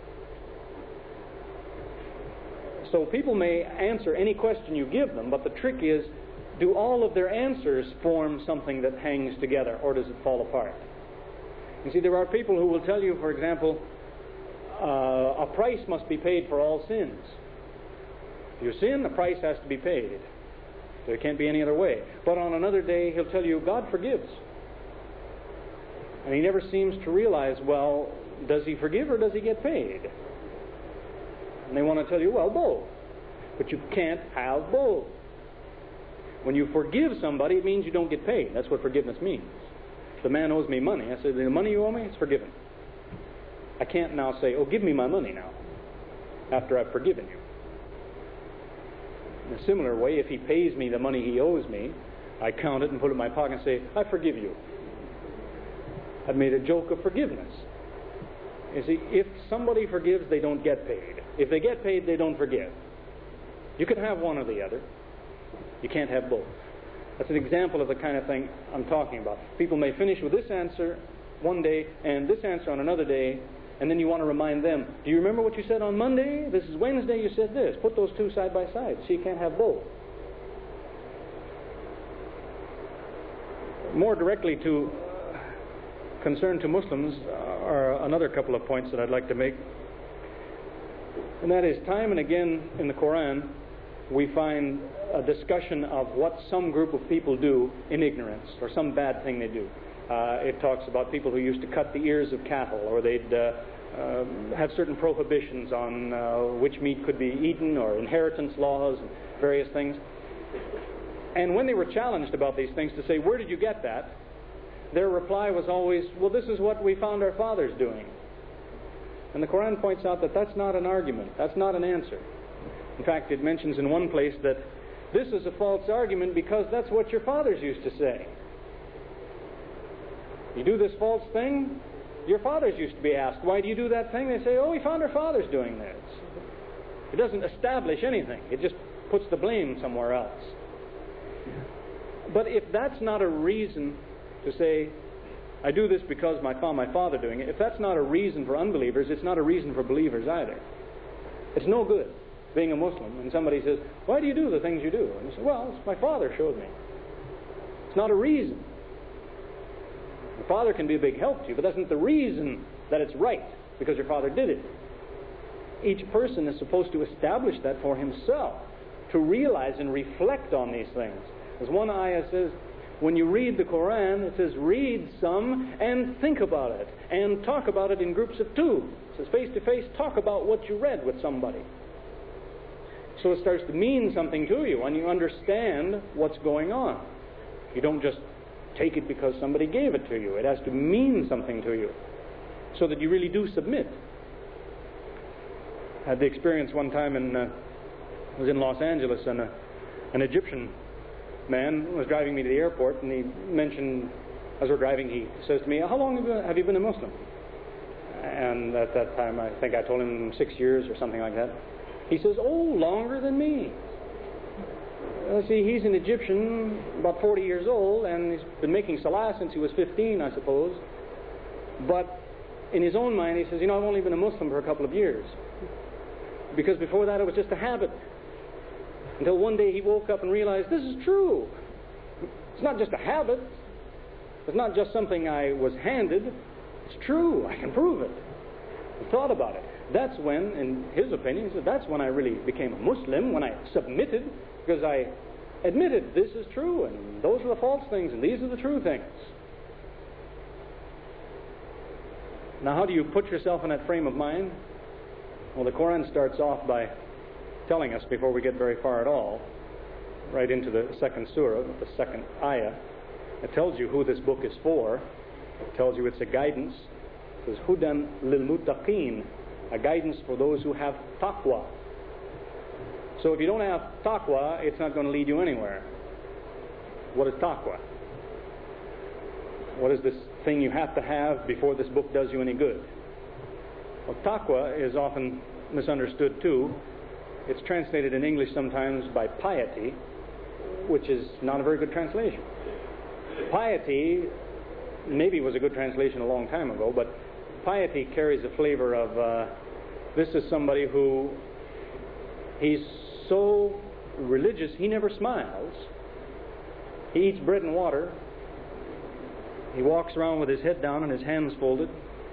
So people may answer any question you give them, but the trick is, do all of their answers form something that hangs together, or does it fall apart? You see, there are people who will tell you, for example, a price must be paid for all sins. If you sin, the price has to be paid. There can't be any other way. But on another day, he'll tell you, God forgives. And he never seems to realize, well, does he forgive or does he get paid? And they want to tell you, well, both. But you can't have both. When you forgive somebody, it means you don't get paid. That's what forgiveness means. If the man owes me money, I say, the money you owe me, it's forgiven. I can't now say, oh, give me my money now, after I've forgiven you. In a similar way, if he pays me the money he owes me, I count it and put it in my pocket and say, I forgive you. I've made a joke of forgiveness. You see, if somebody forgives, they don't get paid. If they get paid, they don't forgive. You can have one or the other. You can't have both. That's an example of the kind of thing I'm talking about. People may finish with this answer one day and this answer on another day, and then you want to remind them, do you remember what you said on Monday? This is Wednesday, you said this. Put those two side by side. So you can't have both. More directly to concern to Muslims are another couple of points that I'd like to make. And that is, time and again in the Quran, we find a discussion of what some group of people do in ignorance, or some bad thing they do. It talks about people who used to cut the ears of cattle, or they'd have certain prohibitions on which meat could be eaten, or inheritance laws, and various things. And when they were challenged about these things to say, where did you get that? Their reply was always, well, this is what we found our fathers doing. And the Quran points out that that's not an argument. That's not an answer. In fact, it mentions in one place that this is a false argument because that's what your fathers used to say. You do this false thing, your fathers used to be asked, why do you do that thing? They say, oh, we found our fathers doing this. It doesn't establish anything. It just puts the blame somewhere else. But if that's not a reason to say, I do this because I found my father doing it, if that's not a reason for unbelievers, it's not a reason for believers either. It's no good being a Muslim and somebody says, why do you do the things you do? And you say, well, it's my father showed me. It's not a reason. Your father can be a big help to you, but that's not the reason that it's right, because your father did it. Each person is supposed to establish that for himself, to realize and reflect on these things. As one ayah says, when you read the Quran, it says, read some and think about it, and talk about it in groups of two. It says, face to face, talk about what you read with somebody. So it starts to mean something to you, and you understand what's going on. You don't just take it because somebody gave it to you. It has to mean something to you, so that you really do submit. I had the experience one time I was in Los Angeles, and an Egyptian man was driving me to the airport, and he mentioned, as we're driving, he says to me, how long have you been a Muslim? And at that time, I think I told him 6 years or something like that. He says, oh, longer than me. See, he's an Egyptian, about 40 years old, and he's been making salah since he was 15, I suppose. But in his own mind, he says, I've only been a Muslim for a couple of years. Because before that, it was just a habit. Until one day he woke up and realized, this is true. It's not just a habit. It's not just something I was handed. It's true. I can prove it. I thought about it. That's when, in his opinion, he said, that's when I really became a Muslim, when I submitted, because I admitted this is true, and those are the false things, and these are the true things. Now, how do you put yourself in that frame of mind? Well, the Quran starts off by telling us, before we get very far at all, right into the second surah, the second ayah, it tells you who this book is for. It tells you it's a guidance. It says, Hudan lil muttaqeen, a guidance for those who have taqwa. So if you don't have taqwa, it's not going to lead you anywhere. What is taqwa? What is this thing you have to have before this book does you any good? Well, taqwa is often misunderstood too. It's translated in English sometimes by piety, which is not a very good translation. Piety maybe was a good translation a long time ago, but piety carries a flavor of this is somebody who he's so religious he never smiles. He eats bread and water. He walks around with his head down and his hands folded.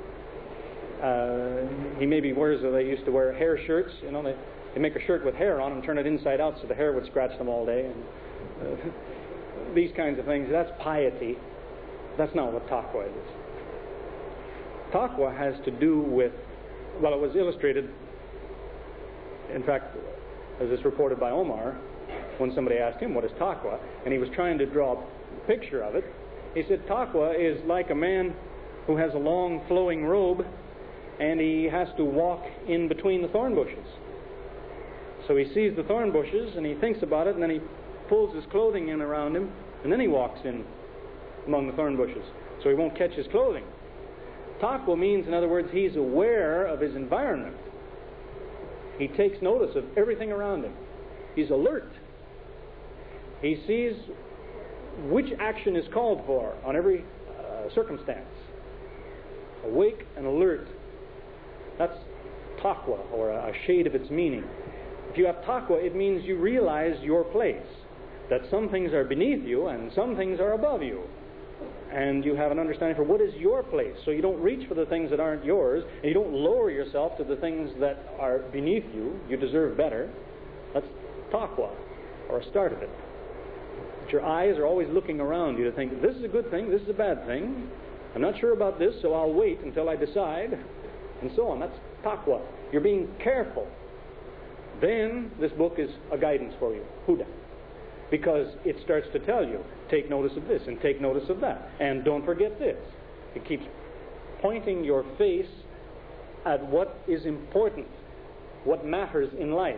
He maybe wears, they used to wear hair shirts. They make a shirt with hair on and turn it inside out so the hair would scratch them all day. And these kinds of things. That's piety. That's not what taqwa is. Taqwa has to do with, well, it was illustrated, in fact, as is reported by Omar, when somebody asked him, what is taqwa? And he was trying to draw a picture of it. He said, taqwa is like a man who has a long flowing robe and he has to walk in between the thorn bushes. So he sees the thorn bushes and he thinks about it, and then he pulls his clothing in around him And then he walks in among the thorn bushes, so he won't catch his clothing. Taqwa means, in other words, he's aware of his environment. He takes notice of everything around him. He's alert. He sees which action is called for on every circumstance. Awake and alert. That's taqwa, or a shade of its meaning. If you have taqwa, it means you realize your place, that some things are beneath you and some things are above you. And you have an understanding for what is your place. So you don't reach for the things that aren't yours, and you don't lower yourself to the things that are beneath you. You deserve better. That's taqwa, or a start of it. But your eyes are always looking around you to think, this is a good thing, this is a bad thing. I'm not sure about this, so I'll wait until I decide, and so on. That's taqwa. You're being careful. Then this book is a guidance for you, Huda. Because it starts to tell you, take notice of this and take notice of that. And don't forget this. It keeps pointing your face at what is important, what matters in life.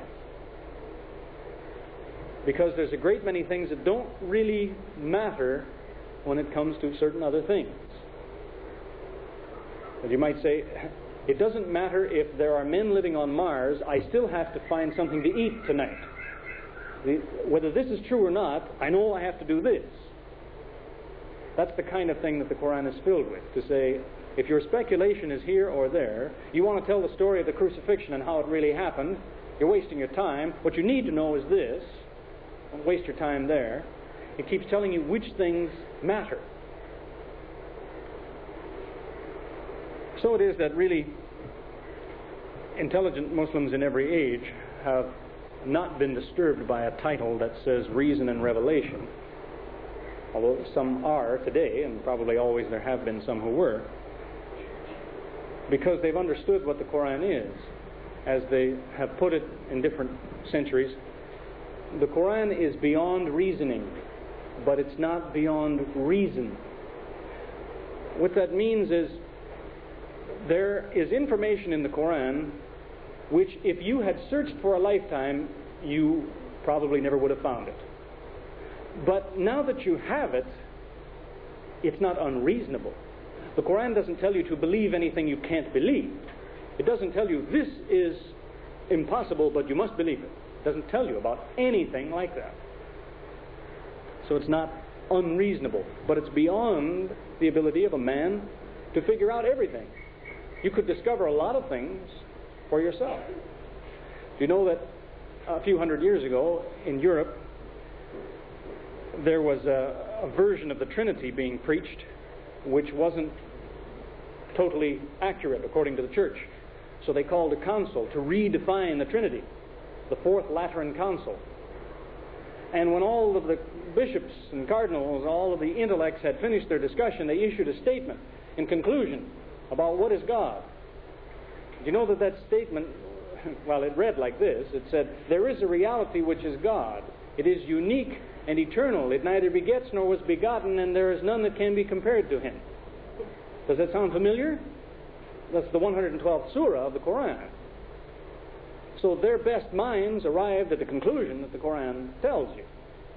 Because there's a great many things that don't really matter when it comes to certain other things. As you might say, it doesn't matter if there are men living on Mars, I still have to find something to eat tonight. Whether this is true or not, I know I have to do this. That's the kind of thing that the Quran is filled with. To say, if your speculation is here or there, you want to tell the story of the crucifixion and how it really happened, you're wasting your time. What you need to know is this. Don't waste your time there. It keeps telling you which things matter. So it is that really intelligent Muslims in every age have not been disturbed by a title that says reason and revelation, although some are today, and probably always there have been some who were, because they've understood what the Quran is. As they have put it in different centuries, the Quran is beyond reasoning, but it's not beyond reason. What that means is there is information in the Quran which, if you had searched for a lifetime, you probably never would have found it. But now that you have it, it's not unreasonable. The Quran doesn't tell you to believe anything you can't believe. It doesn't tell you this is impossible, but you must believe it. It doesn't tell you about anything like that. So it's not unreasonable, but it's beyond the ability of a man to figure out everything. You could discover a lot of things for yourself. Do you know that a few hundred years ago in Europe there was a version of the Trinity being preached which wasn't totally accurate according to the church. So they called a council to redefine the Trinity, the Fourth Lateran Council. And when all of the bishops and cardinals, all of the intellects had finished their discussion, they issued a statement in conclusion about what is God. Do you know that statement, well, it read like this. It said, there is a reality which is God. It is unique and eternal. It neither begets nor was begotten, and there is none that can be compared to him. Does that sound familiar? That's the 112th surah of the Quran. So their best minds arrived at the conclusion that the Quran tells you.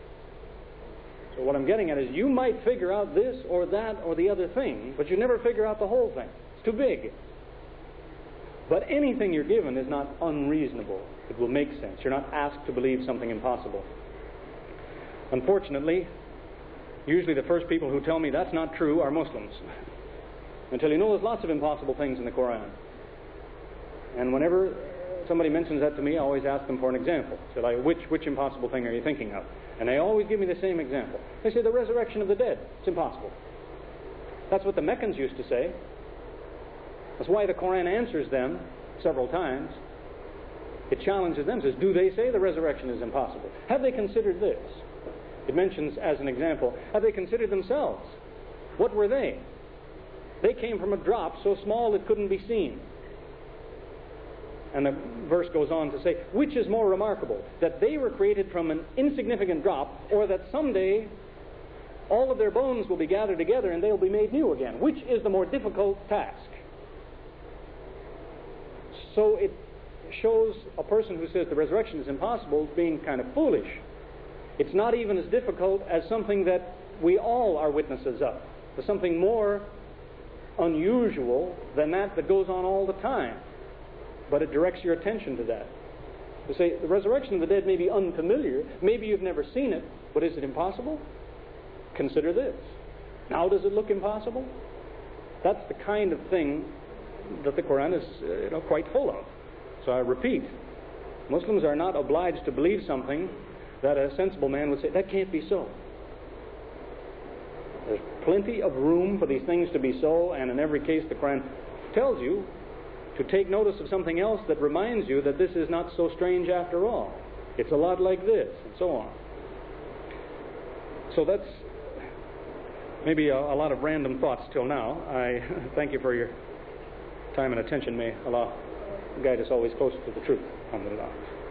So what I'm getting at is you might figure out this or that or the other thing, but you never figure out the whole thing. It's too big. But anything you're given is not unreasonable. It will make sense. You're not asked to believe something impossible. Unfortunately, usually the first people who tell me that's not true are Muslims. Until you know there's lots of impossible things in the Quran. And whenever somebody mentions that to me, I always ask them for an example. So which impossible thing are you thinking of? And they always give me the same example. They say the resurrection of the dead. It's impossible. That's what the Meccans used to say. That's why the Quran answers them several times. It challenges them, says, do they say the resurrection is impossible? Have they considered this? It mentions, as an example, have they considered themselves? What were they? They came from a drop so small it couldn't be seen. And the verse goes on to say, which is more remarkable, that they were created from an insignificant drop, or that someday all of their bones will be gathered together and they'll be made new again? Which is the more difficult task? So it shows a person who says the resurrection is impossible being kind of foolish. It's not even as difficult as something that we all are witnesses of. There's something more unusual than that goes on all the time. But it directs your attention to that. You say, the resurrection of the dead may be unfamiliar. Maybe you've never seen it, but is it impossible? Consider this. Now does it look impossible? That's the kind of thing that the Quran is quite full of. So I repeat, Muslims are not obliged to believe something that a sensible man would say, that can't be so. There's plenty of room for these things to be so, and in every case the Quran tells you to take notice of something else that reminds you that this is not so strange after all. It's a lot like this, and so on. So that's maybe a lot of random thoughts till now. I thank you for your time and attention. May Allah guide us always closer to the truth. Alhamdulillah.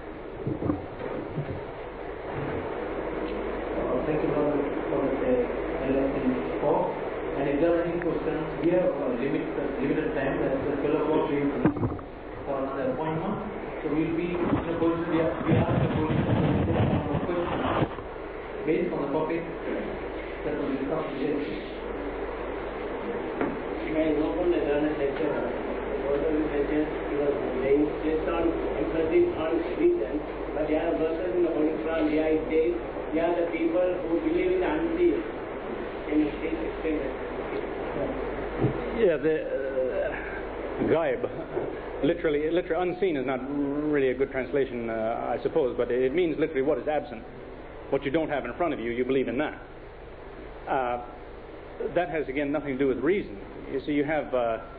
Thank you for the lesson 4. And if there are any questions, we have limited time. That's the 12 o'clock for another appointment. So we'll be in a position, we are in a position to questions based on the topic that will be discussed today. May I know from the Learned lecture, what are the lectures he was saying based on emphasis on reason, but there are verses in the Holy Quran where it says, there are the people who believe in the unseen. Can you please explain that? Yeah, the ghaib, literally unseen is not really a good translation, I suppose, but it means literally what is absent. What you don't have in front of you, you believe in that. That has, again, nothing to do with reason. You see, you have...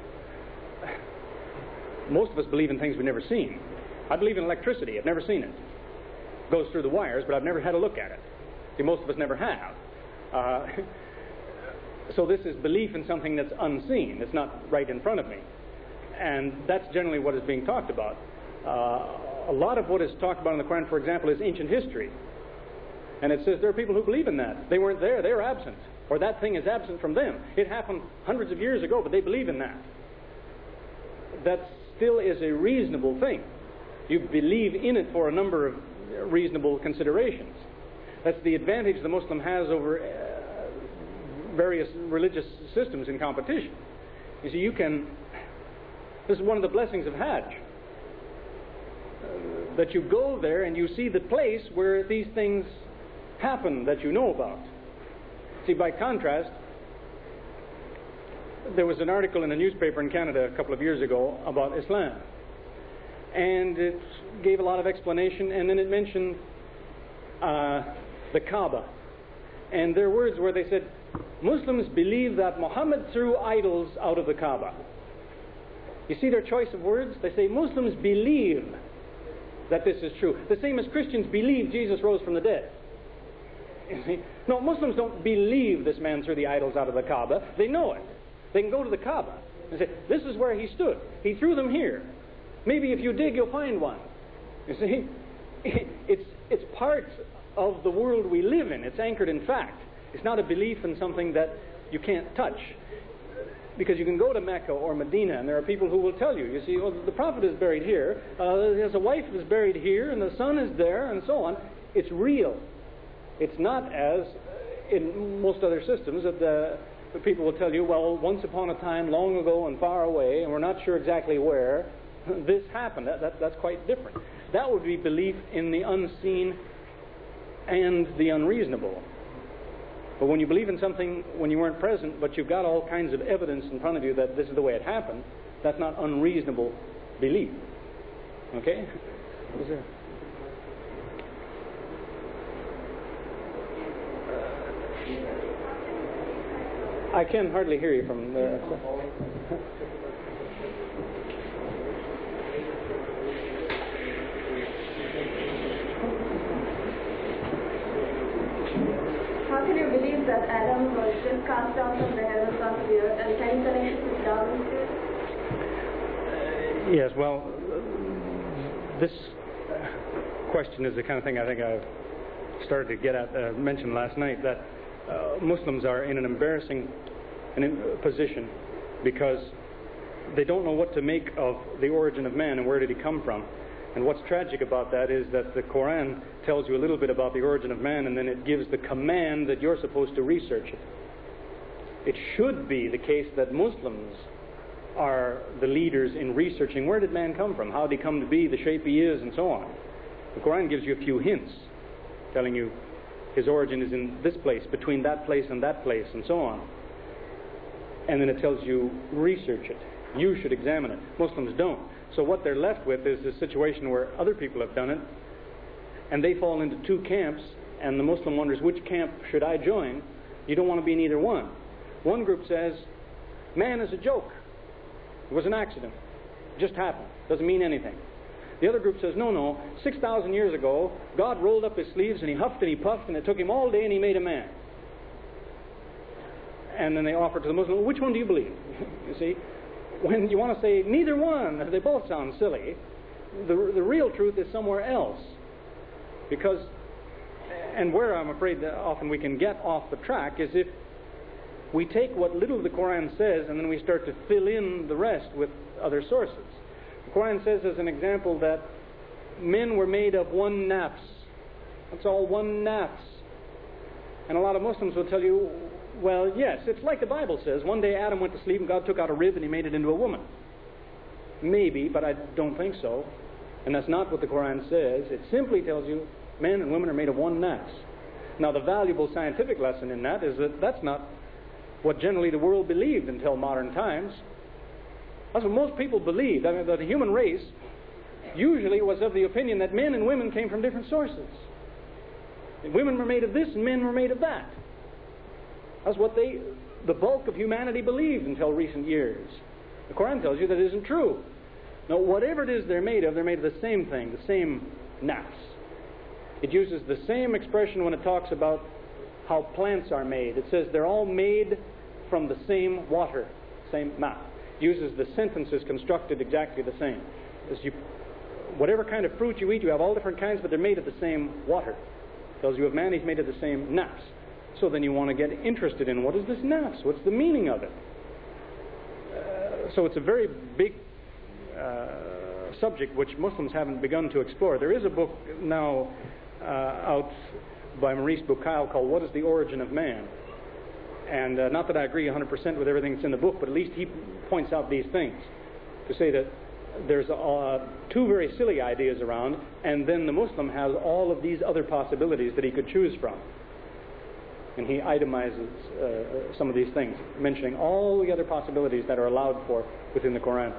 most of us believe in things we've never seen. I believe in electricity. I've never seen it. It goes through the wires, but I've never had a look at it. See, most of us never have. So this is belief in something that's unseen. It's not right in front of me. And that's generally what is being talked about. A lot of what is talked about in the Quran, for example, is ancient history. And it says there are people who believe in that. They weren't there. They were absent. Or that thing is absent from them. It happened hundreds of years ago, but they believe in that. That still is a reasonable thing. You believe in it for a number of reasonable considerations. That's the advantage the Muslim has over various religious systems in competition. You see, this is one of the blessings of Hajj. That you go there and you see the place where these things happen that you know about. See, by contrast, there was an article in a newspaper in Canada a couple of years ago about Islam. And it gave a lot of explanation, and then it mentioned the Kaaba. And their words were, they said, Muslims believe that Muhammad threw idols out of the Kaaba. You see their choice of words? They say Muslims believe that this is true. The same as Christians believe Jesus rose from the dead. You see? No, Muslims don't believe this man threw the idols out of the Kaaba. They know it. They can go to the Kaaba and say, this is where he stood. He threw them here. Maybe if you dig, you'll find one. You see? It's part of the world we live in. It's anchored in fact. It's not a belief in something that you can't touch. Because you can go to Mecca or Medina, and there are people who will tell you, you see, well, the Prophet is buried here, his wife is buried here, and the son is there, and so on. It's real. It's not as in most other systems that the people will tell you, well, once upon a time, long ago and far away, and we're not sure exactly where, this happened. That's quite different. That would be belief in the unseen and the unreasonable. But when you believe in something when you weren't present, but you've got all kinds of evidence in front of you that this is the way it happened, that's not unreasonable belief. Okay? What is there? I can hardly hear you from there. How can you believe that Adam was just cast down from the heavens onto the earth, and can you connect it with Darwin's theory? Yes, well, this question is the kind of thing I think I started to get at, mentioned last night, that Muslims are in an embarrassing position because they don't know what to make of the origin of man and where did he come from. And what's tragic about that is that the Quran tells you a little bit about the origin of man, and then it gives the command that you're supposed to research it. It should be the case that Muslims are the leaders in researching where did man come from, how did he come to be, the shape he is, and so on. The Quran gives you a few hints, telling you his origin is in this place, between that place and that place, and so on. And then it tells you, research it. You should examine it. Muslims don't. So what they're left with is a situation where other people have done it, and they fall into two camps, and the Muslim wonders, which camp should I join? You don't want to be in either one. One group says, man is a joke. It was an accident. It just happened. Doesn't mean anything. The other group says, no, 6,000 years ago, God rolled up his sleeves and he huffed and he puffed and it took him all day and he made a man. And then they offer to the Muslim, well, which one do you believe? You see, when you want to say neither one, they both sound silly. The real truth is somewhere else. Because, and where I'm afraid that often we can get off the track is if we take what little the Quran says and then we start to fill in the rest with other sources. The Quran says, as an example, that men were made of one nafs. That's all, one nafs. And a lot of Muslims will tell you, well, yes, it's like the Bible says. One day Adam went to sleep and God took out a rib and he made it into a woman. Maybe, but I don't think so. And that's not what the Quran says. It simply tells you men and women are made of one nafs. Now, the valuable scientific lesson in that is that that's not what generally the world believed until modern times. That's what most people believed. I mean, that the human race usually was of the opinion that men and women came from different sources. Women were made of this and men were made of that. That's what the bulk of humanity believed until recent years. The Quran tells you that isn't true. Now, whatever it is they're made of the same thing, the same nafs. It uses the same expression when it talks about how plants are made. It says they're all made from the same water, same ma. It uses the sentences constructed exactly the same. Whatever kind of fruit you eat, you have all different kinds, but they're made of the same water. It tells you of man, he's made of the same nafs. So then you want to get interested in what is this nafs? What's the meaning of it? So it's a very big subject which Muslims haven't begun to explore. There is a book now out by Maurice Bucaille called What is the Origin of Man? And not that I agree 100% with everything that's in the book, but at least he points out these things to say that there's two very silly ideas around, and then the Muslim has all of these other possibilities that he could choose from. And he itemizes some of these things, mentioning all the other possibilities that are allowed for within the Quran.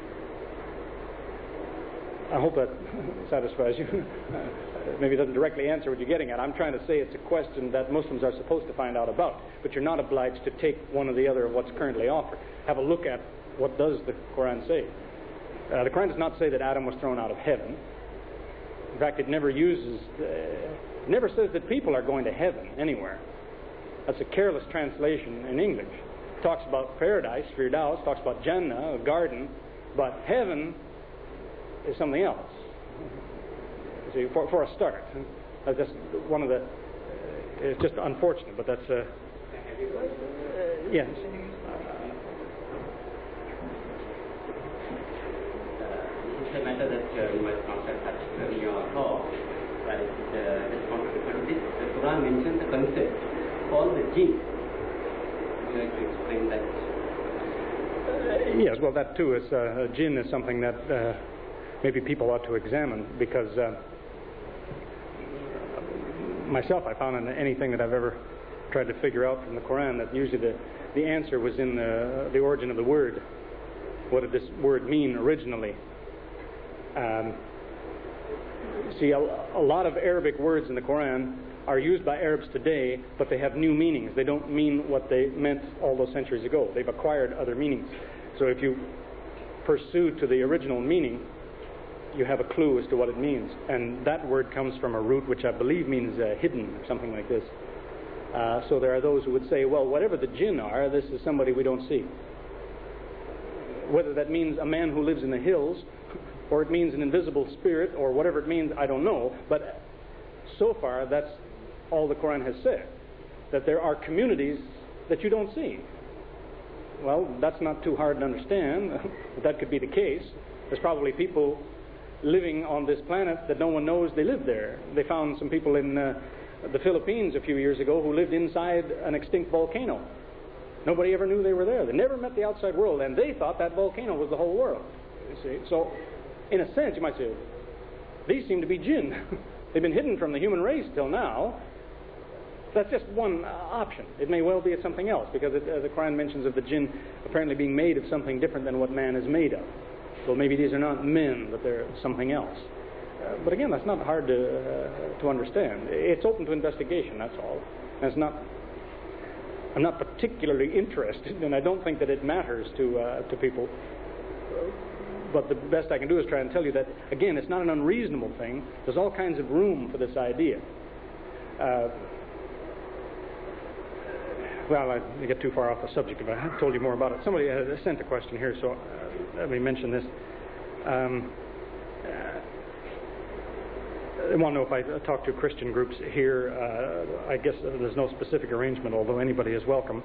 I hope that satisfies you. Maybe it doesn't directly answer what you're getting at. I'm trying to say it's a question that Muslims are supposed to find out about, but you're not obliged to take one or the other of what's currently offered. Have a look at what does the Quran say. The Quran does not say that Adam was thrown out of heaven. In fact, it never never says that people are going to heaven anywhere. That's a careless translation in English. It talks about paradise, Firdaus, talks about Jannah, a garden, but heaven is something else. See, for a start. That's just one of the... It's just unfortunate, but that's... yes. This is a matter that you might not have touched in your talk. But I just want to refer to this. The Quran mentions a concept called the jinn. Would you like to explain that? Yes, well, that too is... jinn is something that maybe people ought to examine, because... myself, I found in anything that I've ever tried to figure out from the Quran that usually the answer was in the origin of the word. What did this word mean originally? See, a lot of Arabic words in the Quran are used by Arabs today, but they have new meanings. They don't mean what they meant all those centuries ago. They've acquired other meanings. So if you pursue to the original meaning, you have a clue as to what it means. And that word comes from a root which I believe means hidden or something like this. So there are those who would say, well, whatever the jinn are, this is somebody we don't see. Whether that means a man who lives in the hills, or it means an invisible spirit, or whatever it means, I don't know. But so far, that's all the Quran has said. That there are communities that you don't see. Well, that's not too hard to understand. That could be the case. There's probably people living on this planet that no one knows they live there. They found some people in the Philippines a few years ago who lived inside an extinct volcano. Nobody ever knew they were there. They never met the outside world, and they thought that volcano was the whole world. You see? So, in a sense, you might say, these seem to be jinn. They've been hidden from the human race till now. That's just one option. It may well be something else, because the Quran mentions of the jinn apparently being made of something different than what man is made of. So maybe these are not men, but they're something else. But again, that's not hard to understand. It's open to investigation, that's all. And I'm not particularly interested, and I don't think that it matters to people. But the best I can do is try and tell you that, again, it's not an unreasonable thing. There's all kinds of room for this idea. Well, I get too far off the subject if I told you more about it. Somebody sent a question here, so let me mention this. They want to know if I talk to Christian groups here. I guess there's no specific arrangement, although anybody is welcome.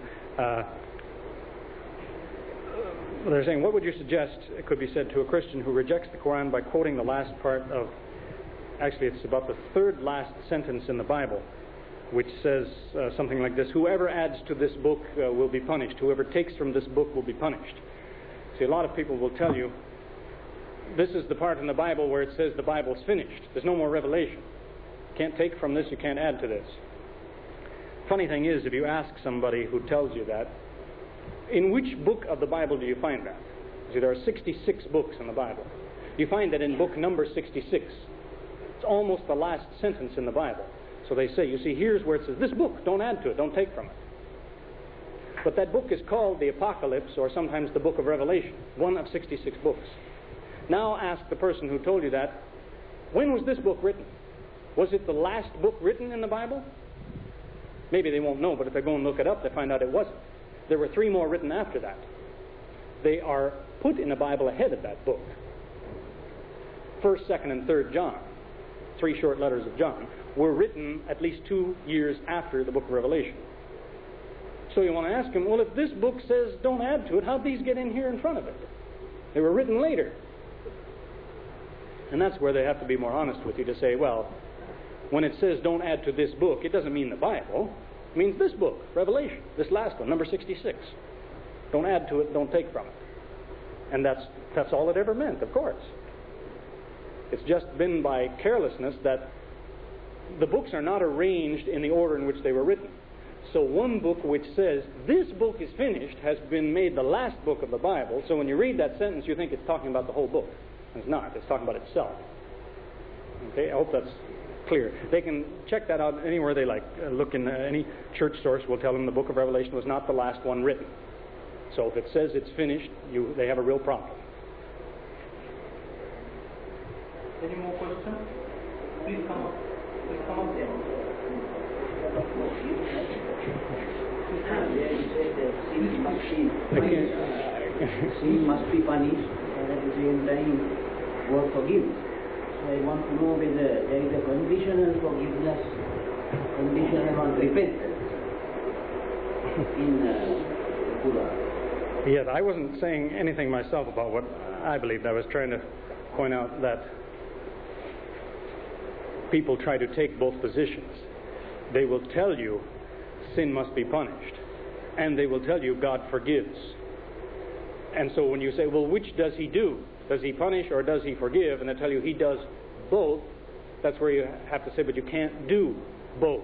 They're saying, what would you suggest could be said to a Christian who rejects the Quran by quoting the last part of, actually it's about the third last sentence in the Bible, which says something like this: whoever adds to this book will be punished. Whoever takes from this book will be punished. See, a lot of people will tell you, this is the part in the Bible where it says the Bible's finished. There's no more revelation. You can't take from this, you can't add to this. Funny thing is, if you ask somebody who tells you that, in which book of the Bible do you find that? See, there are 66 books in the Bible. You find that in book number 66. It's almost the last sentence in the Bible. So they say, you see, here's where it says, this book, don't add to it, don't take from it. But that book is called the Apocalypse, or sometimes the Book of Revelation, one of 66 books. Now ask the person who told you that, when was this book written? Was it the last book written in the Bible? Maybe they won't know, but if they go and look it up, they find out it wasn't. There were 3 more written after that. They are put in the Bible ahead of that book. 1st, 2nd, and 3rd John, 3 short letters of John, were written at least 2 years after the book of Revelation. So you want to ask them, well, if this book says don't add to it, how'd these get in here in front of it? They were written later. And that's where they have to be more honest with you to say, well, when it says don't add to this book, it doesn't mean the Bible. It means this book, Revelation, this last one, number 66. Don't add to it, don't take from it. And that's all it ever meant, of course. It's just been by carelessness that the books are not arranged in the order in which they were written. So one book which says, this book is finished, has been made the last book of the Bible. So when you read that sentence, you think it's talking about the whole book. It's not. It's talking about itself. Okay, I hope that's clear. They can check that out anywhere they like. Look in any church source will tell them the book of Revelation was not the last one written. So if it says it's finished, they have a real problem. Any more questions? Please come up. Please come up there. Sin must be punished, and at the same time, God forgives. So I want to know whether there is a conditional forgiveness, conditional on repentance in the Quran. Yes, I wasn't saying anything myself about what I believed. I was trying to point out that people try to take both positions. They will tell you sin must be punished, and they will tell you God forgives. And so when you say, well, which does he do? Does he punish or does he forgive? And they tell you he does both. That's where you have to say, but you can't do both.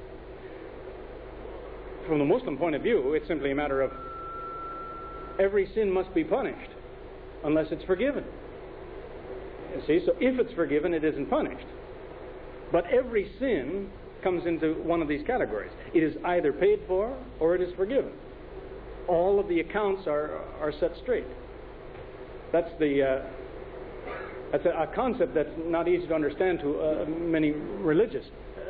From the Muslim point of view, it's simply a matter of every sin must be punished unless it's forgiven. You see, so if it's forgiven, it isn't punished. But every sin comes into one of these categories. It is either paid for or it is forgiven. All of the accounts are set straight. That's a concept that's not easy to understand to many religions,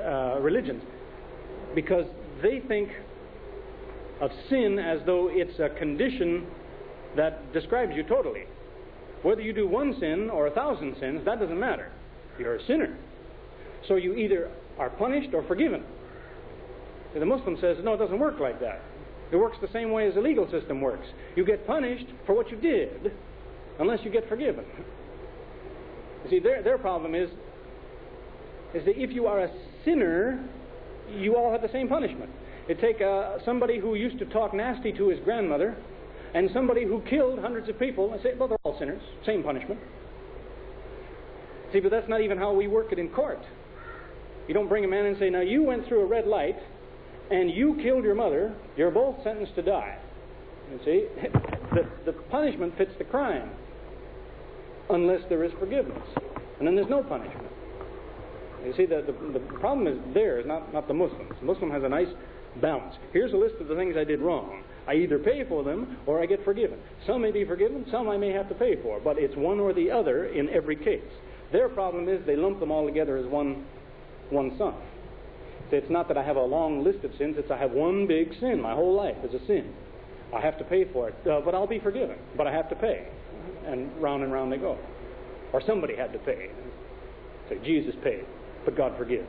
because they think of sin as though it's a condition that describes you totally. Whether you do one sin or 1,000 sins, that doesn't matter. You're a sinner. So you either are punished or forgiven. And the Muslim says, no, it doesn't work like that. It works the same way as the legal system works. You get punished for what you did, unless you get forgiven. You see, their problem is that if you are a sinner, you all have the same punishment. You take somebody who used to talk nasty to his grandmother and somebody who killed hundreds of people and say, well, they're all sinners, same punishment. See, but that's not even how we work it in court. You don't bring a man and say, now you went through a red light and you killed your mother, you're both sentenced to die. You see, the punishment fits the crime unless there is forgiveness. And then there's no punishment. You see, the problem is theirs, not the Muslims. The Muslim has a nice balance. Here's a list of the things I did wrong. I either pay for them or I get forgiven. Some may be forgiven, some I may have to pay for, but it's one or the other in every case. Their problem is they lump them all together as one sum. So it's not that I have a long list of sins, it's I have one big sin. My whole life is a sin. I have to pay for it, but I'll be forgiven. But I have to pay. And round they go. Or somebody had to pay. So Jesus paid, but God forgives.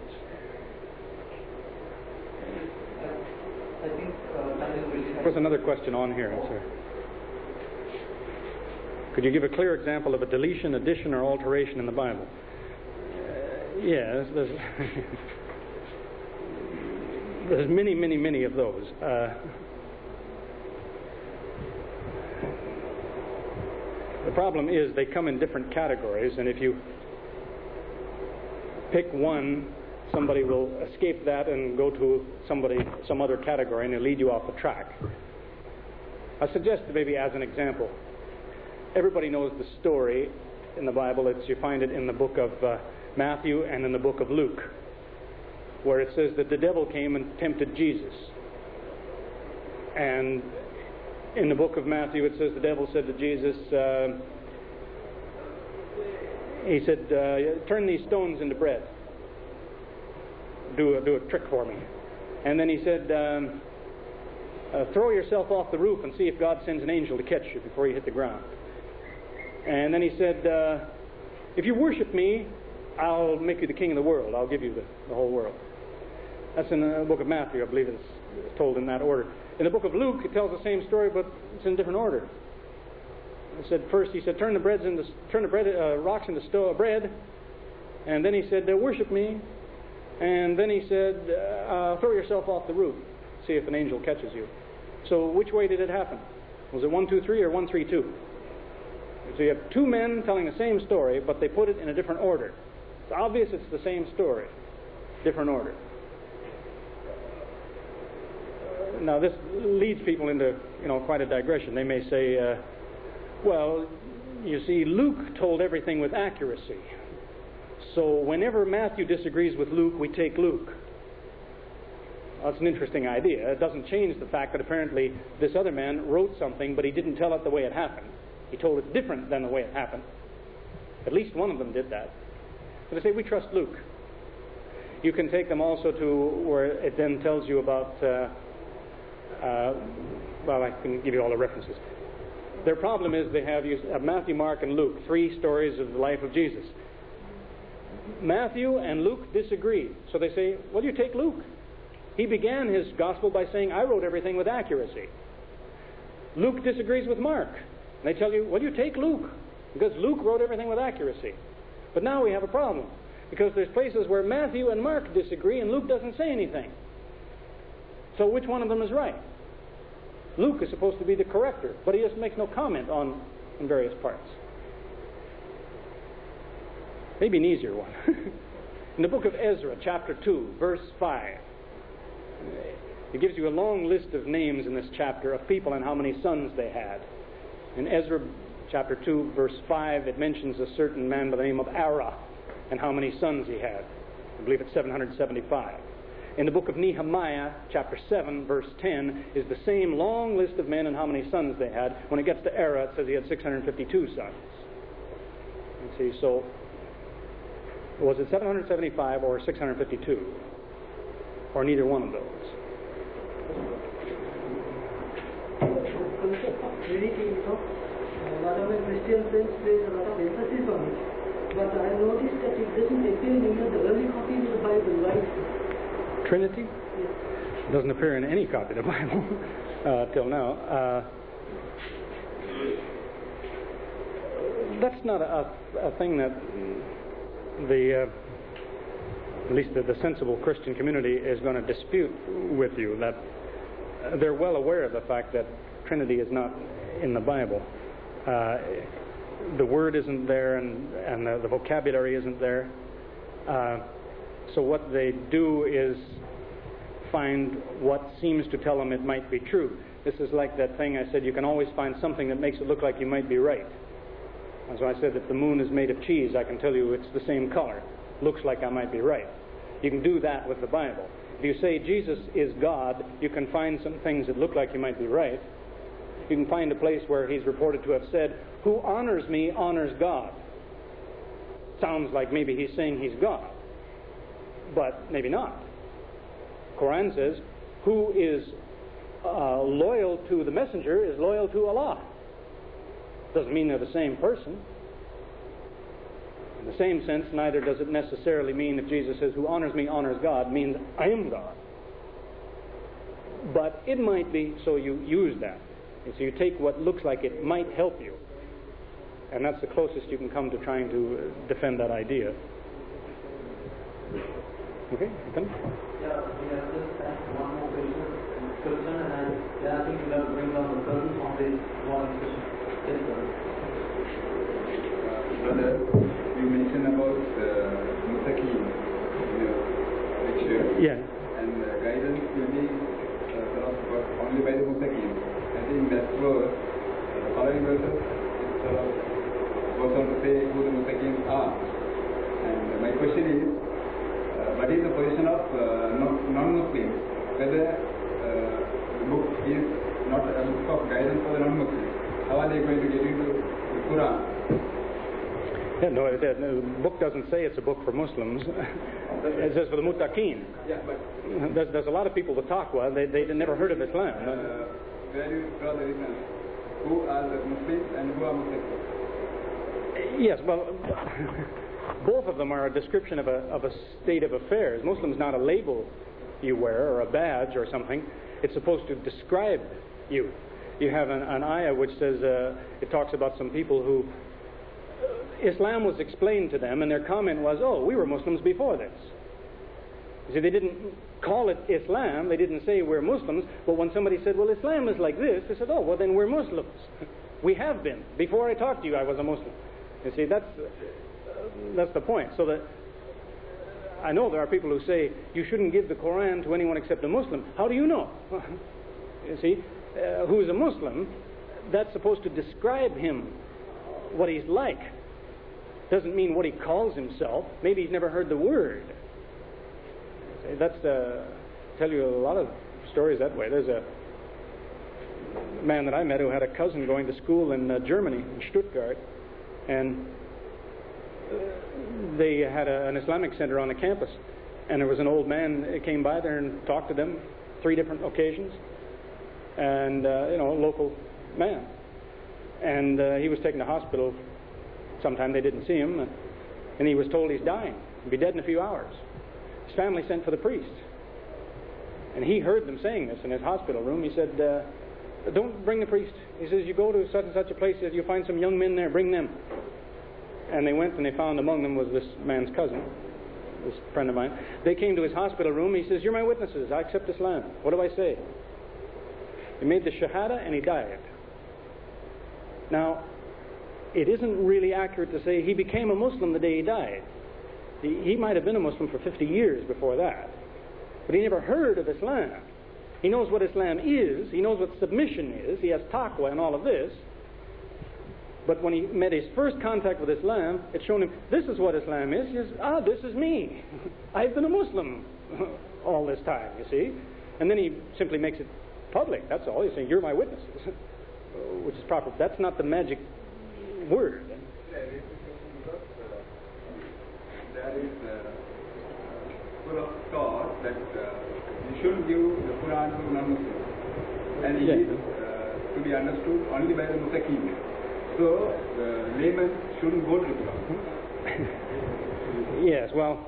I think that is really... There's another question on here, sir. Could you give a clear example of a deletion, addition, or alteration in the Bible? Yes, there's many of those. The problem is they come in different categories, and if you pick one, somebody will escape that and go to some other category, and it'll lead you off the track. I suggest maybe as an example, everybody knows the story in the Bible. You find it in the book of Matthew and in the book of Luke, where it says that the devil came and tempted Jesus. And in the book of Matthew, it says the devil said to Jesus, he said, turn these stones into bread. Do a trick for me. And then he said, throw yourself off the roof and see if God sends an angel to catch you before you hit the ground. And then he said, if you worship me, I'll make you the king of the world. I'll give you the whole world. That's in the book of Matthew. I believe it's told in that order. In the book of Luke, it tells the same story, but it's in a different order. It said first, he said, turn the rocks into bread. And then he said, worship me. And then he said, throw yourself off the roof. See if an angel catches you. So which way did it happen? Was it 1, 2, 3 or 1, 3, 2? So you have two men telling the same story, but they put it in a different order. It's obvious it's the same story, different order. Now this leads people into quite a digression. They may say, well, you see, Luke told everything with accuracy. So whenever Matthew disagrees with Luke, we take Luke. That's an interesting idea. It doesn't change the fact that apparently this other man wrote something, but he didn't tell it the way it happened. He told it different than the way it happened. At least one of them did that. So they say, we trust Luke. You can take them also to where it then tells you about, well, I can give you all the references. Their problem is they have Matthew, Mark, and Luke, 3 stories of the life of Jesus. Matthew and Luke disagree. So they say, well, you take Luke. He began his gospel by saying, I wrote everything with accuracy. Luke disagrees with Mark. And they tell you, well, you take Luke, because Luke wrote everything with accuracy. But now we have a problem, because there's places where Matthew and Mark disagree and Luke doesn't say anything. So which one of them is right? Luke is supposed to be the corrector, but he just makes no comment on various parts. Maybe an easier one. In the book of Ezra, chapter 2, verse 5, it gives you a long list of names in this chapter of people and how many sons they had. In Ezra chapter 2, verse 5, it mentions a certain man by the name of Ara and how many sons he had. I believe it's 775. In the book of Nehemiah, chapter 7, verse 10, is the same long list of men and how many sons they had. When it gets to Ara, it says he had 652 sons. You see, so was it 775 or 652? Or neither one of those? A lot of my Christian friends place a lot of emphasis on it. But I noticed that it doesn't appear in any of the early copies of the Bible, right? Trinity? Yes. It doesn't appear in any copy of the Bible till now. that's not a thing that at least the sensible Christian community is going to dispute with you. That they're well aware of the fact that Trinity is not in the Bible. The word isn't there, and the vocabulary isn't there. So what they do is find what seems to tell them it might be true. This is like that thing I said, you can always find something that makes it look like you might be right. And so I said, if the moon is made of cheese, I can tell you it's the same color. Looks like I might be right. You can do that with the Bible. If you say Jesus is God, you can find some things that look like you might be right. You can find a place where he's reported to have said, who honors me honors God. Sounds like maybe he's saying he's God, but maybe not. Quran says, who is loyal to the messenger is loyal to Allah. Doesn't mean they're the same person. In the same sense, neither does it necessarily mean that Jesus says, who honors me honors God, means I am God. But it might be, so you use that. And so you take what looks like it might help you. And that's the closest you can come to trying to defend that idea. Okay, Ethan? Yeah, just ask one more question. And I think you have to bring down the curtain on this one question. Yes, sir. Brother, you mentioned about Mutaki in your lecture. Yeah. And guidance will be sort of only by the Mutaki. I think that verse, the following verses, it sort of goes on to say who the Mutaqin are. And my question is, what is the position of non-Muslims? Whether the book is not a book of guidance for the non-Muslims. How are they going to get into the Quran? Yeah, no, the book doesn't say it's a book for Muslims. It says for the Muttaqeen. Yeah, but there's a lot of people with taqwa. They never heard of Islam. Where do you draw the difference? Who are the Muslims and who are Muslims? Yes, well, both of them are a description of a state of affairs. Muslim's not a label you wear or a badge or something. It's supposed to describe you. You have an ayah which says, it talks about some people who Islam was explained to them, and their comment was, oh, we were Muslims before this. You see, they didn't call it Islam, they didn't say we're Muslims, but when somebody said, well, Islam is like this, they said, oh, well, then we're Muslims. We have been. Before I talked to you, I was a Muslim. You see, that's the point. So that I know there are people who say, you shouldn't give the Quran to anyone except a Muslim. How do you know? You see, who's a Muslim, that's supposed to describe him, what he's like. Doesn't mean what he calls himself. Maybe he's never heard the word. That's tell you a lot of stories that way. There's a man that I met who had a cousin going to school in Germany, in Stuttgart, and they had an Islamic center on the campus, and there was an old man that came by there and talked to them 3 different occasions, and a local man, and he was taken to hospital sometime. They didn't see him, and he was told he's dying. He'll be dead in a few hours. His family sent for the priest, and he heard them saying this in his hospital room. He said, don't bring the priest. He says, you go to such and such a place, you'll find some young men there, bring them. And they went, and they found among them was this man's cousin, this friend of mine. They came to his hospital room. He says, you're my witnesses. I accept Islam. What do I say? He made the shahada, and he died. Now, it isn't really accurate to say he became a Muslim the day he died. He might have been a Muslim for 50 years before that. But he never heard of Islam. He knows what Islam is. He knows what submission is. He has taqwa and all of this. But when he met his first contact with Islam, it showed him, this is what Islam is. He says, this is me. I've been a Muslim all this time, you see. And then he simply makes it public. That's all. He's saying, you're my witnesses, which is proper. That's not the magic word. There is a school of thought that you shouldn't give the Quran to non-Muslims. And it is to be understood only by the Mutaqin. So, the layman shouldn't go to the Quran. Yes, well,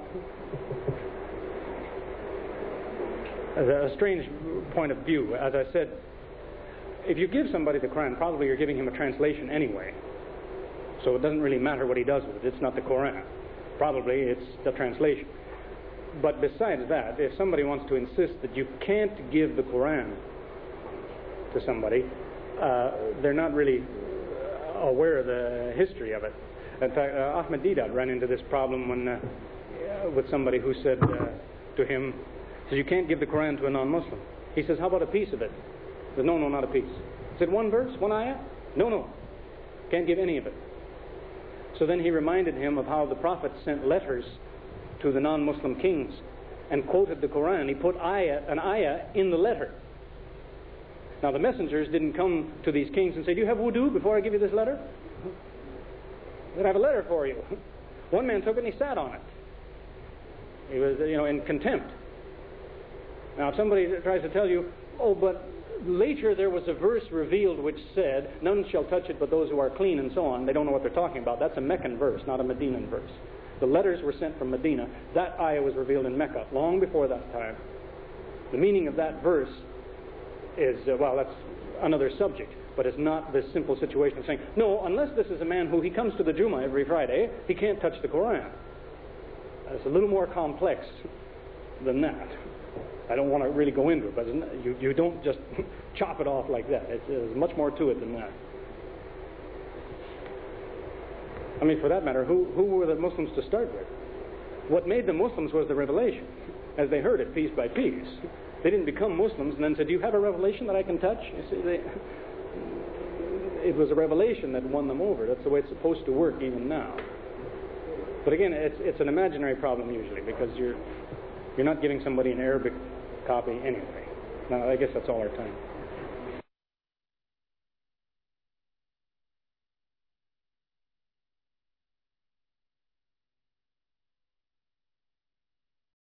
a strange point of view. As I said, if you give somebody the Quran, probably you're giving him a translation anyway. So it doesn't really matter what he does with it. It's not the Quran. Probably it's the translation. But besides that, if somebody wants to insist that you can't give the Quran to somebody, they're not really aware of the history of it. In fact, Ahmed Deedat ran into this problem when with somebody who said to him, you can't give the Quran to a non-Muslim. He says, how about a piece of it? He said, no, not a piece. He said, one verse, one ayah? No. Can't give any of it. So then he reminded him of how the Prophet sent letters to the non-Muslim kings and quoted the Quran. He put an ayah in the letter. Now the messengers didn't come to these kings and say, do you have wudu before I give you this letter? They'd have a letter for you. One man took it and he sat on it. He was, in contempt. Now if somebody tries to tell you, but later there was a verse revealed which said, none shall touch it but those who are clean and so on, they don't know what they're talking about. That's a Meccan verse, not a Medinan verse. The letters were sent from Medina. That ayah was revealed in Mecca long before that time. The meaning of that verse is, that's another subject, but it's not this simple situation of saying, no, unless this is a man who he comes to the Jummah every Friday, he can't touch the Quran. It's a little more complex than that. I don't want to really go into it, but you don't just chop it off like that. There's much more to it than that. I mean, for that matter, who were the Muslims to start with? What made them Muslims was the revelation, as they heard it piece by piece. They didn't become Muslims and then said, do you have a revelation that I can touch? You see, it was a revelation that won them over. That's the way it's supposed to work even now. But again, it's an imaginary problem usually, because you're not giving somebody an Arabic copy anyway. Now, I guess that's all our time.